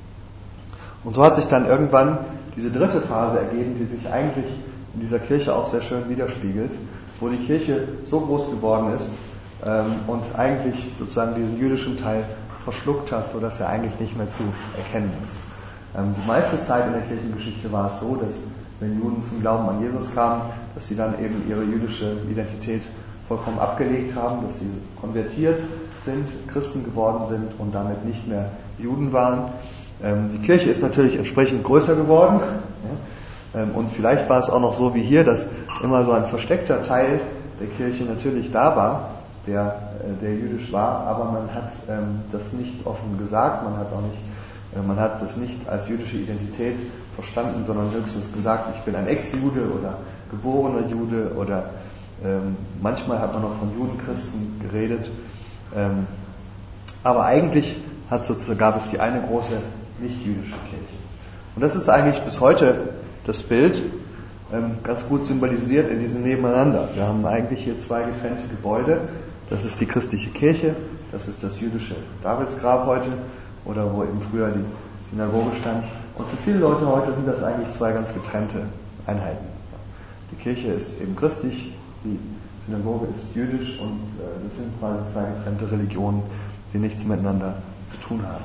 Und so hat sich dann irgendwann diese dritte Phase ergeben, die sich eigentlich in dieser Kirche auch sehr schön widerspiegelt, wo die Kirche so groß geworden ist ähm, und eigentlich sozusagen diesen jüdischen Teil verschluckt hat, sodass er eigentlich nicht mehr zu erkennen ist. Ähm, die meiste Zeit in der Kirchengeschichte war es so, dass wenn Juden zum Glauben an Jesus kamen, dass sie dann eben ihre jüdische Identität vollkommen abgelegt haben, dass sie konvertiert sind, Christen geworden sind und damit nicht mehr Juden waren. Ähm, die Kirche ist natürlich entsprechend größer geworden. Ja? Ähm, und vielleicht war es auch noch so wie hier, dass immer so ein versteckter Teil der Kirche natürlich da war, der, äh, der jüdisch war, aber man hat ähm, das nicht offen gesagt, man hat auch nicht, äh, man hat das nicht als jüdische Identität verstanden, sondern höchstens gesagt, ich bin ein Ex-Jude oder geborener Jude oder ähm, manchmal hat man noch von Judenchristen geredet. Ähm, aber eigentlich hat sozusagen, gab es die eine große nicht-jüdische Kirche. Und das ist eigentlich bis heute das Bild, ähm, ganz gut symbolisiert in diesem Nebeneinander. Wir haben eigentlich hier zwei getrennte Gebäude. Das ist die christliche Kirche, das ist das jüdische Davidsgrab heute, oder wo eben früher die Synagoge stand. Und für viele Leute heute sind das eigentlich zwei ganz getrennte Einheiten. Die Kirche ist eben christlich, die Synagoge ist jüdisch und äh, das sind quasi zwei getrennte Religionen, die nichts miteinander zu tun haben.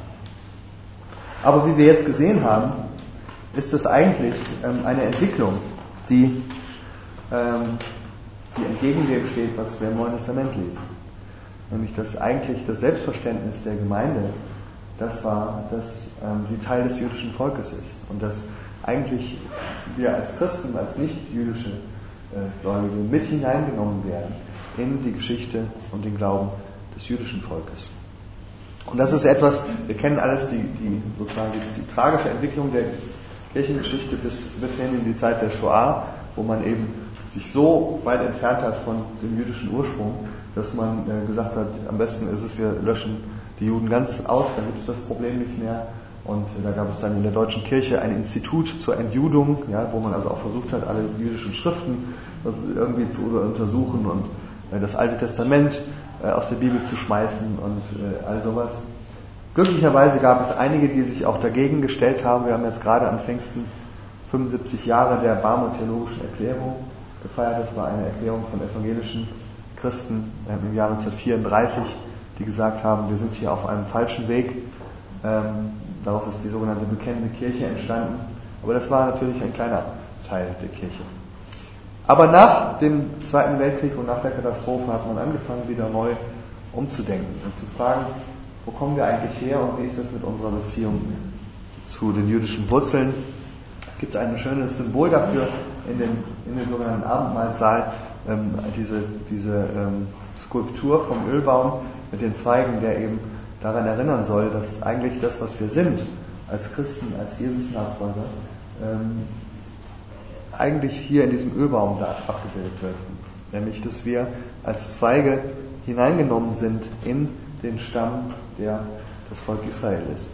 Aber wie wir jetzt gesehen haben, ist es eigentlich ähm, eine Entwicklung, die, ähm, die entgegen dem steht, was wir im Neuen Testament lesen. Nämlich, dass eigentlich das Selbstverständnis der Gemeinde das war, dass ähm, sie Teil des jüdischen Volkes ist und dass eigentlich wir als Christen, als nicht-jüdische äh, Gläubige mit hineingenommen werden in die Geschichte und den Glauben des jüdischen Volkes. Und das ist etwas, wir kennen alles die, die sozusagen die, die tragische Entwicklung der Kirchengeschichte bis, bis hin in die Zeit der Shoah, wo man eben sich so weit entfernt hat von dem jüdischen Ursprung, dass man äh, gesagt hat, am besten ist es, wir löschen die Juden ganz aus, dann gibt es das Problem nicht mehr. Und äh, da gab es dann in der deutschen Kirche ein Institut zur Entjudung, ja, wo man also auch versucht hat, alle jüdischen Schriften irgendwie zu untersuchen und äh, das Alte Testament äh, aus der Bibel zu schmeißen und äh, all sowas. Glücklicherweise gab es einige, die sich auch dagegen gestellt haben. Wir haben jetzt gerade an Pfingsten fünfundsiebzig Jahre der Barmer Theologischen Erklärung gefeiert. Das war eine Erklärung von evangelischen Christen äh, im Jahr neunzehnhundertvierunddreißig, die gesagt haben, wir sind hier auf einem falschen Weg. Ähm, daraus ist die sogenannte Bekennende Kirche entstanden. Aber das war natürlich ein kleiner Teil der Kirche. Aber nach dem Zweiten Weltkrieg und nach der Katastrophe hat man angefangen, wieder neu umzudenken und zu fragen, wo kommen wir eigentlich her und wie ist das mit unserer Beziehung zu den jüdischen Wurzeln? Es gibt ein schönes Symbol dafür, in den, in den sogenannten Abendmahlsaal ähm, diese, diese ähm, Skulptur vom Ölbaum mit den Zweigen, der eben daran erinnern soll, dass eigentlich das, was wir sind, als Christen, als Jesus-Nachfolger, ähm, eigentlich hier in diesem Ölbaum da abgebildet wird. Nämlich, dass wir als Zweige hineingenommen sind in den Stamm, der das Volk Israel ist.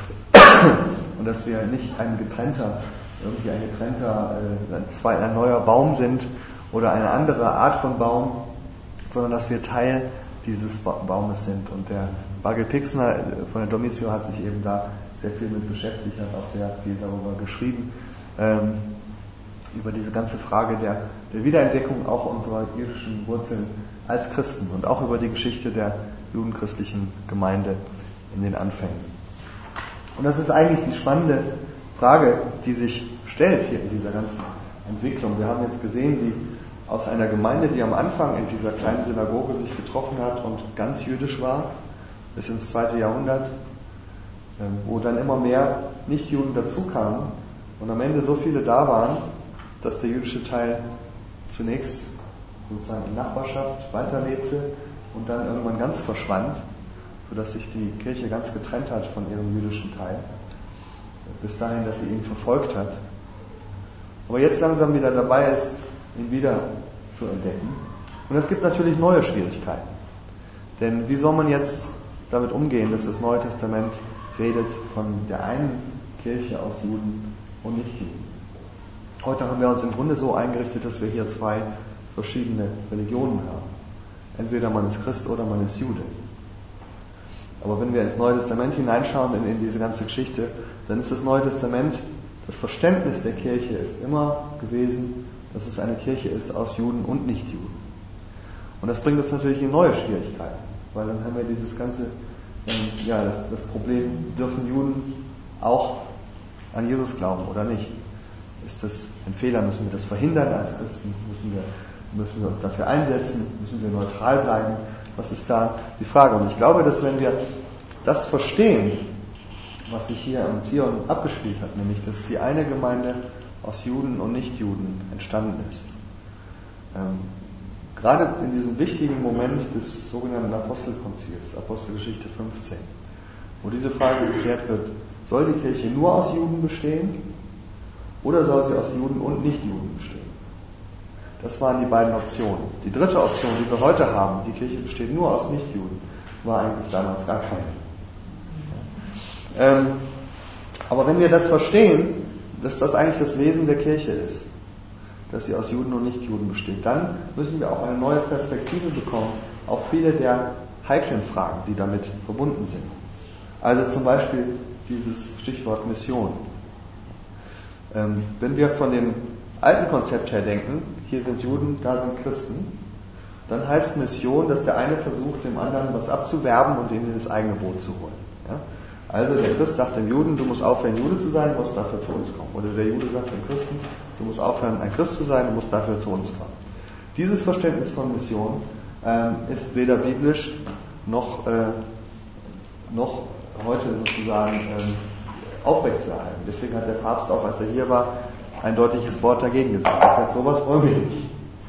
Und dass wir nicht ein getrennter, irgendwie ein getrennter, äh, ein, ein neuer Baum sind oder eine andere Art von Baum, sondern dass wir Teil dieses Baumes sind. Und der Bagel Pixner von der Domitio hat sich eben da sehr viel mit beschäftigt, hat auch sehr viel darüber geschrieben, ähm, über diese ganze Frage der, der Wiederentdeckung auch unserer jüdischen Wurzeln als Christen und auch über die Geschichte der judenchristlichen Gemeinde in den Anfängen. Und das ist eigentlich die spannende Frage, die sich stellt hier in dieser ganzen Entwicklung. Wir haben jetzt gesehen, wie aus einer Gemeinde, die am Anfang in dieser kleinen Synagoge sich getroffen hat und ganz jüdisch war, bis ins zweite Jahrhundert, wo dann immer mehr Nichtjuden dazukamen und am Ende so viele da waren, dass der jüdische Teil zunächst sozusagen in Nachbarschaft weiterlebte und dann irgendwann ganz verschwand, sodass sich die Kirche ganz getrennt hat von ihrem jüdischen Teil, bis dahin, dass sie ihn verfolgt hat. Aber jetzt langsam wieder dabei ist, ihn wieder zu entdecken. Und es gibt natürlich neue Schwierigkeiten. Denn wie soll man jetzt damit umgehen, dass das Neue Testament redet von der einen Kirche aus Juden und Nichtjuden? Heute haben wir uns im Grunde so eingerichtet, dass wir hier zwei verschiedene Religionen haben. Entweder man ist Christ oder man ist Jude. Aber wenn wir ins Neue Testament hineinschauen, in, in diese ganze Geschichte, dann ist das Neue Testament, das Verständnis der Kirche ist immer gewesen, dass es eine Kirche ist aus Juden und Nichtjuden. Und das bringt uns natürlich in neue Schwierigkeiten, weil dann haben wir dieses ganze, ähm, ja, das, das Problem, dürfen Juden auch an Jesus glauben oder nicht? Ist das ein Fehler? Müssen wir das verhindern als Christen? Müssen wir, müssen wir uns dafür einsetzen? Müssen wir neutral bleiben? Was ist da die Frage? Und ich glaube, dass wenn wir das verstehen, was sich hier am Zion abgespielt hat, nämlich dass die eine Gemeinde aus Juden und Nichtjuden entstanden ist, ähm, gerade in diesem wichtigen Moment des sogenannten Apostelkonzils, Apostelgeschichte fünfzehn, wo diese Frage geklärt wird, soll die Kirche nur aus Juden bestehen oder soll sie aus Juden und Nichtjuden bestehen? Das waren die beiden Optionen. Die dritte Option, die wir heute haben, die Kirche besteht nur aus Nichtjuden, war eigentlich damals gar keine. Ähm, aber wenn wir das verstehen, dass das eigentlich das Wesen der Kirche ist, dass sie aus Juden und Nichtjuden besteht, dann müssen wir auch eine neue Perspektive bekommen auf viele der heiklen Fragen, die damit verbunden sind. Also zum Beispiel dieses Stichwort Mission. Ähm, wenn wir von dem alten Konzept her denken, hier sind Juden, da sind Christen, dann heißt Mission, dass der eine versucht, dem anderen was abzuwerben und ihn ins eigene Boot zu holen. Ja? Also der Christ sagt dem Juden, du musst aufhören, Jude zu sein, du musst dafür zu uns kommen. Oder der Jude sagt dem Christen, du musst aufhören, ein Christ zu sein, du musst dafür zu uns kommen. Dieses Verständnis von Mission ähm, ist weder biblisch noch, äh, noch heute sozusagen ähm, aufrechtzuerhalten. Deswegen hat der Papst auch, als er hier war, ein deutliches Wort dagegen gesagt. Er sagt, sowas wollen wir nicht.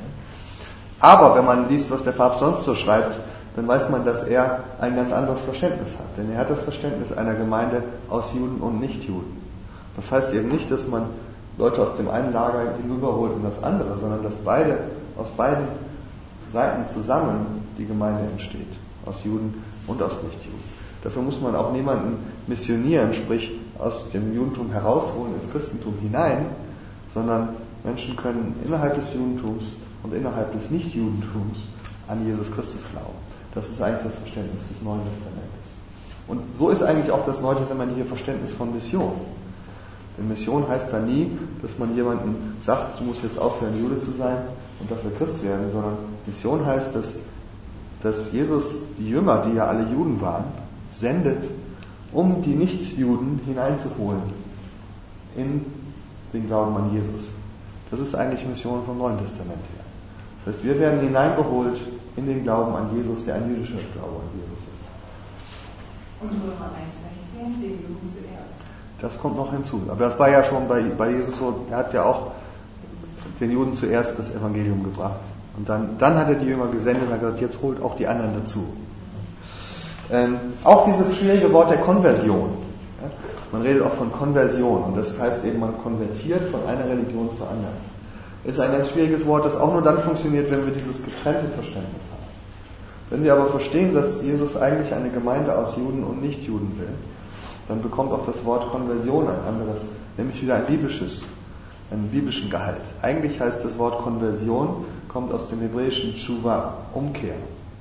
Aber wenn man liest, was der Papst sonst so schreibt, dann weiß man, dass er ein ganz anderes Verständnis hat. Denn er hat das Verständnis einer Gemeinde aus Juden und Nichtjuden. Das heißt eben nicht, dass man Leute aus dem einen Lager hinüberholt in das andere, sondern dass beide, aus beiden Seiten zusammen die Gemeinde entsteht. Aus Juden und aus Nichtjuden. Dafür muss man auch niemanden missionieren, sprich aus dem Judentum herausholen ins Christentum hinein, sondern Menschen können innerhalb des Judentums und innerhalb des Nichtjudentums an Jesus Christus glauben. Das ist eigentlich das Verständnis des Neuen Testamentes. Und so ist eigentlich auch das neutestamentliche Verständnis von Mission. Denn Mission heißt da nie, dass man jemandem sagt, du musst jetzt aufhören, Jude zu sein und dafür Christ werden, sondern Mission heißt, dass, dass Jesus die Jünger, die ja alle Juden waren, sendet, um die Nichtjuden hineinzuholen in den Glauben an Jesus. Das ist eigentlich Mission vom Neuen Testament her. Das heißt, wir werden hineingeholt in den Glauben an Jesus, der ein jüdischer Glaube an Jesus ist. Und Römer eins sechzehn, den Juden zuerst. Das kommt noch hinzu. Aber das war ja schon bei, bei Jesus so, er hat ja auch den Juden zuerst das Evangelium gebracht. Und dann, dann hat er die Jünger gesendet und hat gesagt, jetzt holt auch die anderen dazu. Ähm, auch dieses schwierige Wort der Konversion. Ja? Man redet auch von Konversion und das heißt eben, man konvertiert von einer Religion zur anderen. Ist ein ganz schwieriges Wort, das auch nur dann funktioniert, wenn wir dieses getrennte Verständnis haben. Wenn wir aber verstehen, dass Jesus eigentlich eine Gemeinde aus Juden und Nichtjuden will, dann bekommt auch das Wort Konversion ein anderes, nämlich wieder ein biblisches, einen biblischen Gehalt. Eigentlich heißt das Wort Konversion, kommt aus dem hebräischen Tshuva, Umkehr,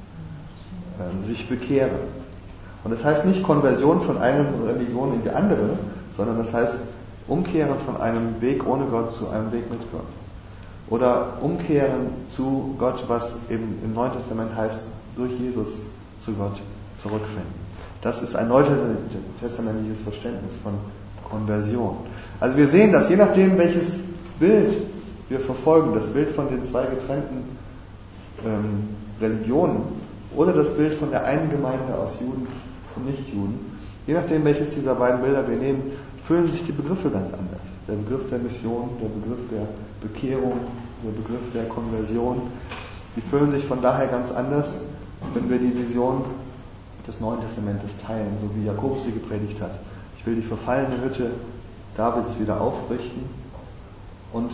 äh, sich bekehren. Und das heißt nicht Konversion von einer Religion in die andere, sondern das heißt Umkehren von einem Weg ohne Gott zu einem Weg mit Gott. Oder Umkehren zu Gott, was eben im Neuen Testament heißt, durch Jesus zu Gott zurückfinden. Das ist ein neutestamentliches Verständnis von Konversion. Also wir sehen, dass je nachdem, welches Bild wir verfolgen, das Bild von den zwei getrennten ähm, Religionen oder das Bild von der einen Gemeinde aus Juden und Nichtjuden, je nachdem, welches dieser beiden Bilder wir nehmen, füllen sich die Begriffe ganz anders. Der Begriff der Mission, der Begriff der Bekehrung, der Begriff der Konversion, die füllen sich von daher ganz anders, wenn wir die Vision des Neuen Testamentes teilen, so wie Jakobus sie gepredigt hat. Ich will die verfallene Hütte Davids wieder aufrichten und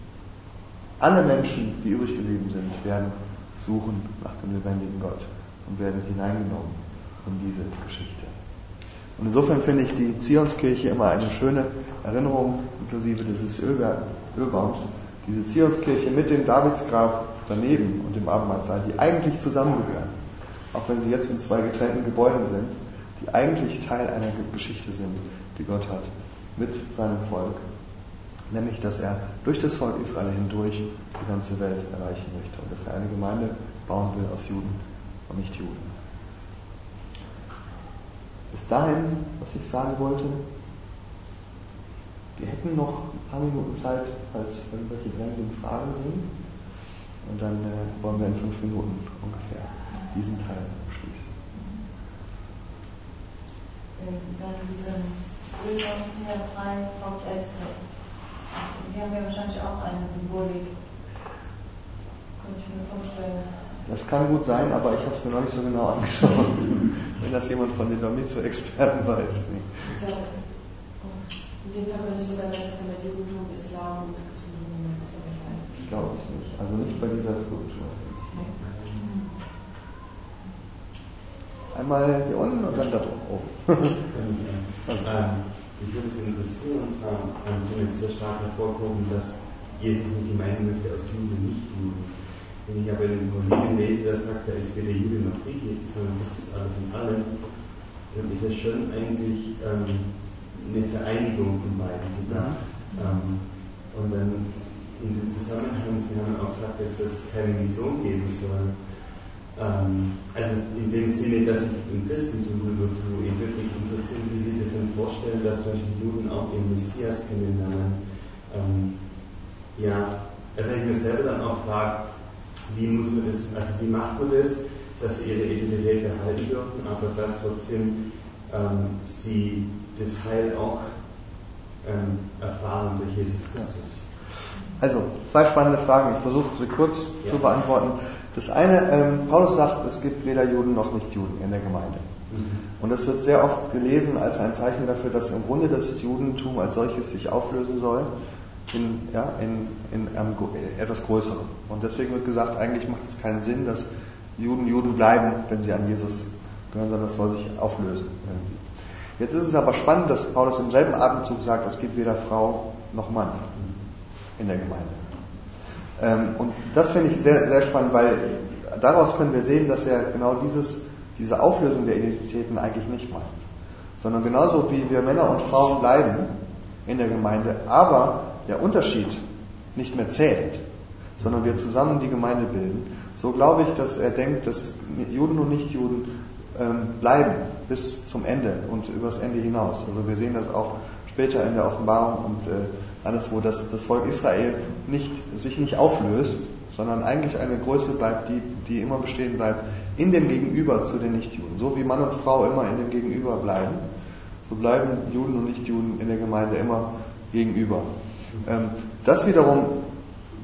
alle Menschen, die übrig geblieben sind, werden suchen nach dem lebendigen Gott und werden hineingenommen in diese Geschichte. Und insofern finde ich die Zionskirche immer eine schöne Erinnerung, inklusive dieses Ölbaums, diese Zionskirche mit dem Davidsgrab daneben und dem Abendmahlsaal, die eigentlich zusammengehören, auch wenn sie jetzt in zwei getrennten Gebäuden sind, die eigentlich Teil einer Geschichte sind, die Gott hat mit seinem Volk, nämlich, dass er durch das Volk Israel hindurch die ganze Welt erreichen möchte und dass er eine Gemeinde bauen will aus Juden und Nichtjuden. Bis dahin, was ich sagen wollte, wir hätten noch ein paar Minuten Zeit, falls irgendwelche drängenden Fragen sind. Und dann äh, wollen wir in fünf Minuten ungefähr diesen Teil schließen. Dann diese Ölbaum der drei Hauptälteste. Die haben ja wahrscheinlich auch eine Symbolik. Könnte ich mir vorstellen. Das kann gut sein, aber ich habe es mir noch nicht so genau angeschaut. Wenn das jemand von den Domizo-Experten weiß. Nee. Ja. In dem Fall würde ich sogar sagen, dass mit Judentum, Islam und Christentum ist. Ich glaube es nicht. Also nicht bei dieser Skulptur. Einmal hier unten und dann da oben. Also, ähm, ich würde es interessieren, und zwar ähm, so jetzt sehr stark hervorgehoben, dass Jesus eine Gemeinde möchte aus Juden und Nicht-Juden. Wenn ich aber in den Kollegen lese, der sagt, da ist weder Jude noch Grieche, sondern das ist alles in allem, dann ist es schon eigentlich ähm, eine Vereinigung von beiden gedacht. Ja. Ähm, und dann in dem Zusammenhang, Sie haben auch gesagt, dass es keine Mission geben soll. Ähm, also in dem Sinne, dass ich im Christentum rüber tue, ich würde mich interessieren, wie Sie das denn vorstellen, dass zum Beispiel Juden auch den Messias kennenlernen. Ähm, ja, also ich mir selber dann auch frage, wie muss man das, also wie macht man das, dass sie ihre Identität erhalten dürfen, aber dass trotzdem ähm, sie das Heil auch ähm, erfahren durch Jesus Christus. Also, zwei spannende Fragen, ich versuche sie kurz ja. zu beantworten. Das eine, ähm, Paulus sagt, es gibt weder Juden noch Nichtjuden in der Gemeinde. Mhm. Und das wird sehr oft gelesen als ein Zeichen dafür, dass im Grunde das Judentum als solches sich auflösen soll in, ja, in, in einem etwas Größeren. Und deswegen wird gesagt, eigentlich macht es keinen Sinn, dass Juden Juden bleiben, wenn sie an Jesus gehören, sondern das soll sich auflösen. Jetzt ist es aber spannend, dass Paulus im selben Atemzug sagt, es gibt weder Frau noch Mann in der Gemeinde. Und das finde ich sehr, sehr spannend, weil daraus können wir sehen, dass er genau dieses, diese Auflösung der Identitäten eigentlich nicht meint. Sondern genauso wie wir Männer und Frauen bleiben in der Gemeinde, aber der Unterschied nicht mehr zählt, sondern wir zusammen die Gemeinde bilden, so glaube ich, dass er denkt, dass Juden und Nichtjuden ähm, bleiben bis zum Ende und übers Ende hinaus. Also wir sehen das auch später in der Offenbarung und äh, alles, wo das, das Volk Israel nicht, sich nicht auflöst, sondern eigentlich eine Größe bleibt, die, die immer bestehen bleibt, in dem Gegenüber zu den Nichtjuden. So wie Mann und Frau immer in dem Gegenüber bleiben, so bleiben Juden und Nichtjuden in der Gemeinde immer gegenüber. Ähm, das wiederum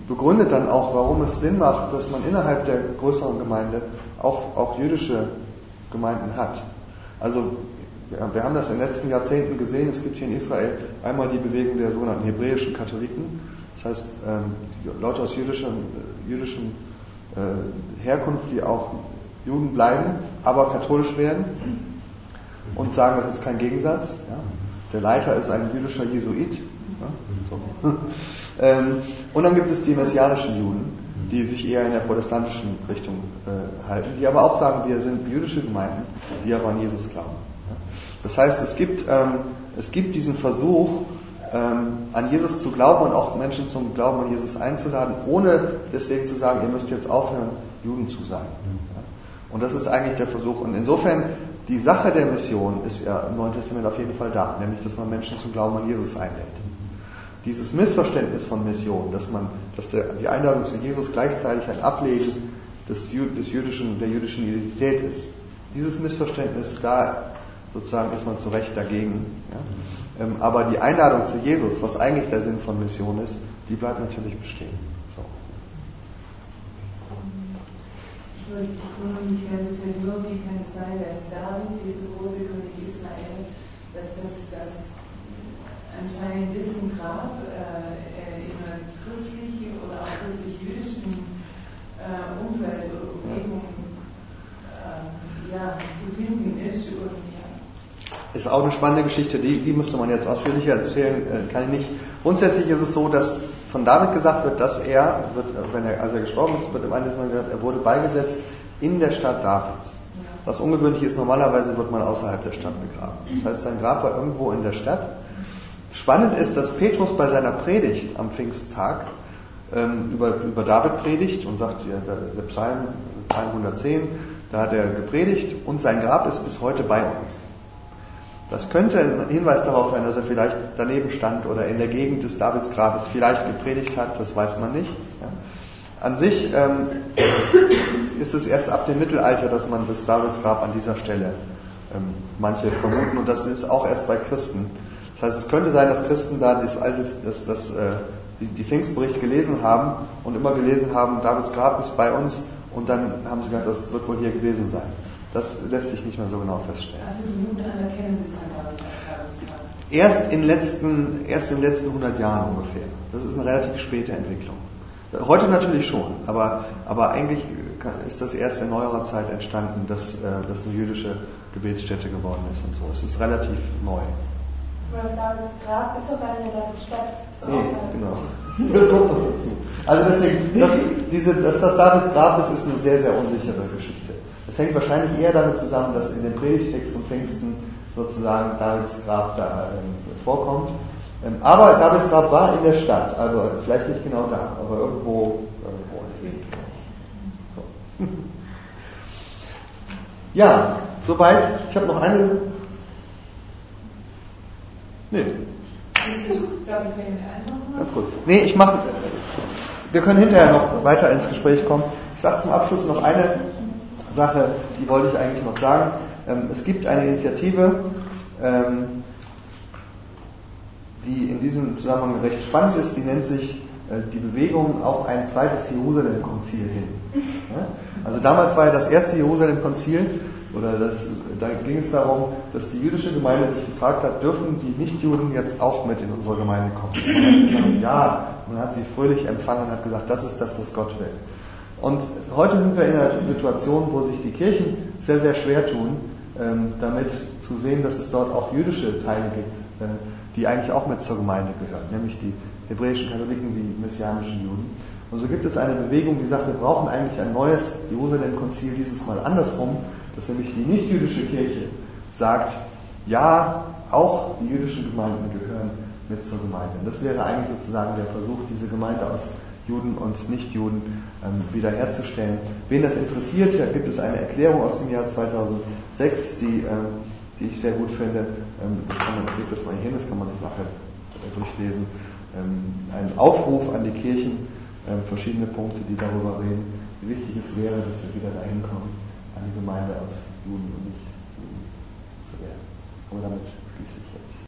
begründet dann auch, warum es Sinn macht, dass man innerhalb der größeren Gemeinde auch, auch jüdische Gemeinden hat. Also wir haben das in den letzten Jahrzehnten gesehen, es gibt hier in Israel einmal die Bewegung der sogenannten hebräischen Katholiken, das heißt Leute aus jüdischen, jüdischen äh, Herkunft, die auch Juden bleiben, aber katholisch werden und sagen, das ist kein Gegensatz. Ja. Der Leiter ist ein jüdischer Jesuit. Ja, so. ähm, und dann gibt es die messianischen Juden, die sich eher in der protestantischen Richtung äh, halten, die aber auch sagen, wir sind jüdische Gemeinden, die aber an Jesus glauben. Ja. Das heißt, es gibt, ähm, es gibt diesen Versuch, ähm, an Jesus zu glauben und auch Menschen zum Glauben an Jesus einzuladen, ohne deswegen zu sagen, ihr müsst jetzt aufhören, Juden zu sein. Ja. Und das ist eigentlich der Versuch. Und insofern, die Sache der Mission ist ja im Neuen Testament auf jeden Fall da, nämlich, dass man Menschen zum Glauben an Jesus einlädt. Dieses Missverständnis von Mission, dass man, dass der, die Einladung zu Jesus gleichzeitig ein Ablegen des, des jüdischen, der jüdischen Identität ist. Dieses Missverständnis, da sozusagen ist man zu Recht dagegen. Ja? Ähm, aber die Einladung zu Jesus, was eigentlich der Sinn von Mission ist, die bleibt natürlich bestehen. So. Ich wundere mich die ganze Zeit nur, wie kann es sein, dass David, dieser große König Israel, dass das, das anscheinend dessen Grab äh, in einer christlichen oder auch christlich-jüdischen äh, Umfeld oder Umgebung äh, ja, zu finden ist. Und, ja. Ist auch eine spannende Geschichte, die, die müsste man jetzt ausführlicher erzählen, äh, kann ich nicht. Grundsätzlich ist es so, dass von David gesagt wird, dass er, wird, wenn er, als er gestorben ist, wird im Alten Testament gesagt, er wurde beigesetzt in der Stadt Davids. Was ungewöhnlich ist, normalerweise wird man außerhalb der Stadt begraben. Das heißt, sein Grab war irgendwo in der Stadt. Spannend ist, dass Petrus bei seiner Predigt am Pfingsttag ähm, über, über David predigt und sagt, ja, der, der Psalm, Psalm hundertzehn, da hat er gepredigt und sein Grab ist bis heute bei uns. Das könnte ein Hinweis darauf sein, dass er vielleicht daneben stand oder in der Gegend des Davidsgrabes vielleicht gepredigt hat, das weiß man nicht. Ja. An sich ähm, ist es erst ab dem Mittelalter, dass man das Davidsgrab an dieser Stelle ähm, manche vermuten, und das ist auch erst bei Christen. Das heißt, es könnte sein, dass Christen da das alte, das, das, äh, die, die Pfingstberichte gelesen haben und immer gelesen haben, Davids Grab ist bei uns, und dann haben sie gedacht, das wird wohl hier gewesen sein. Das lässt sich nicht mehr so genau feststellen. Also die Juden anerkennen das dann gar nicht als Davidsgrab. Erst in, letzten, erst in den letzten hundert Jahren ungefähr. Das ist eine relativ späte Entwicklung. Heute natürlich schon, aber, aber eigentlich ist das erst in neuerer Zeit entstanden, dass äh, das eine jüdische Gebetsstätte geworden ist und so. Es ist relativ neu. Weil Davids Grab ist doch gar nicht in der Stadt. Nee, genau. Das kommt noch dazu. Also deswegen, dass, diese, dass das Davids Grab ist, ist eine sehr, sehr unsichere Geschichte. Das hängt wahrscheinlich eher damit zusammen, dass in dem Predigtext zum Pfingsten sozusagen Davids Grab da äh, vorkommt. Ähm, aber Davids Grab war in der Stadt, also vielleicht nicht genau da, aber irgendwo, irgendwo in der Gegend. So. Ja, soweit. Ich habe noch eine. Nee. Ganz kurz. Nee, ich mache. Wir können hinterher noch weiter ins Gespräch kommen. Ich sage zum Abschluss noch eine Sache, die wollte ich eigentlich noch sagen. Ähm, es gibt eine Initiative, ähm, die in diesem Zusammenhang recht spannend ist, die nennt sich äh, die Bewegung auf ein zweites Jerusalem-Konzil hin. Ja? Also damals war ja das erste Jerusalem-Konzil, oder das, da ging es darum, dass die jüdische Gemeinde sich gefragt hat, dürfen die Nichtjuden jetzt auch mit in unsere Gemeinde kommen? Und man hat gesagt, ja, man hat sie fröhlich empfangen und hat gesagt, das ist das, was Gott will. Und heute sind wir in einer Situation, wo sich die Kirchen sehr, sehr schwer tun, ähm, damit zu sehen, dass es dort auch jüdische Teile gibt, äh, die eigentlich auch mit zur Gemeinde gehören, nämlich die hebräischen Katholiken, die messianischen Juden. Und so gibt es eine Bewegung, die sagt, wir brauchen eigentlich ein neues Jerusalem-Konzil, dieses Mal andersrum, dass nämlich die nichtjüdische Kirche sagt, ja, auch die jüdischen Gemeinden gehören mit zur Gemeinde. Und das wäre eigentlich sozusagen der Versuch, diese Gemeinde aus Juden und Nichtjuden ähm, wiederherzustellen. Wen das interessiert, da gibt es eine Erklärung aus dem Jahr zweitausendsechs, die, ähm, die ich sehr gut finde. Ähm, das kann man, ich leg das mal hier hin, das kann man sich nachher durchlesen. Ähm, ein Aufruf an die Kirchen, ähm, verschiedene Punkte, die darüber reden, wie wichtig es wäre, dass wir wieder dahin kommen, an die Gemeinde aus Juden und Nicht-Juden zu werden. Aber damit schließe ich jetzt.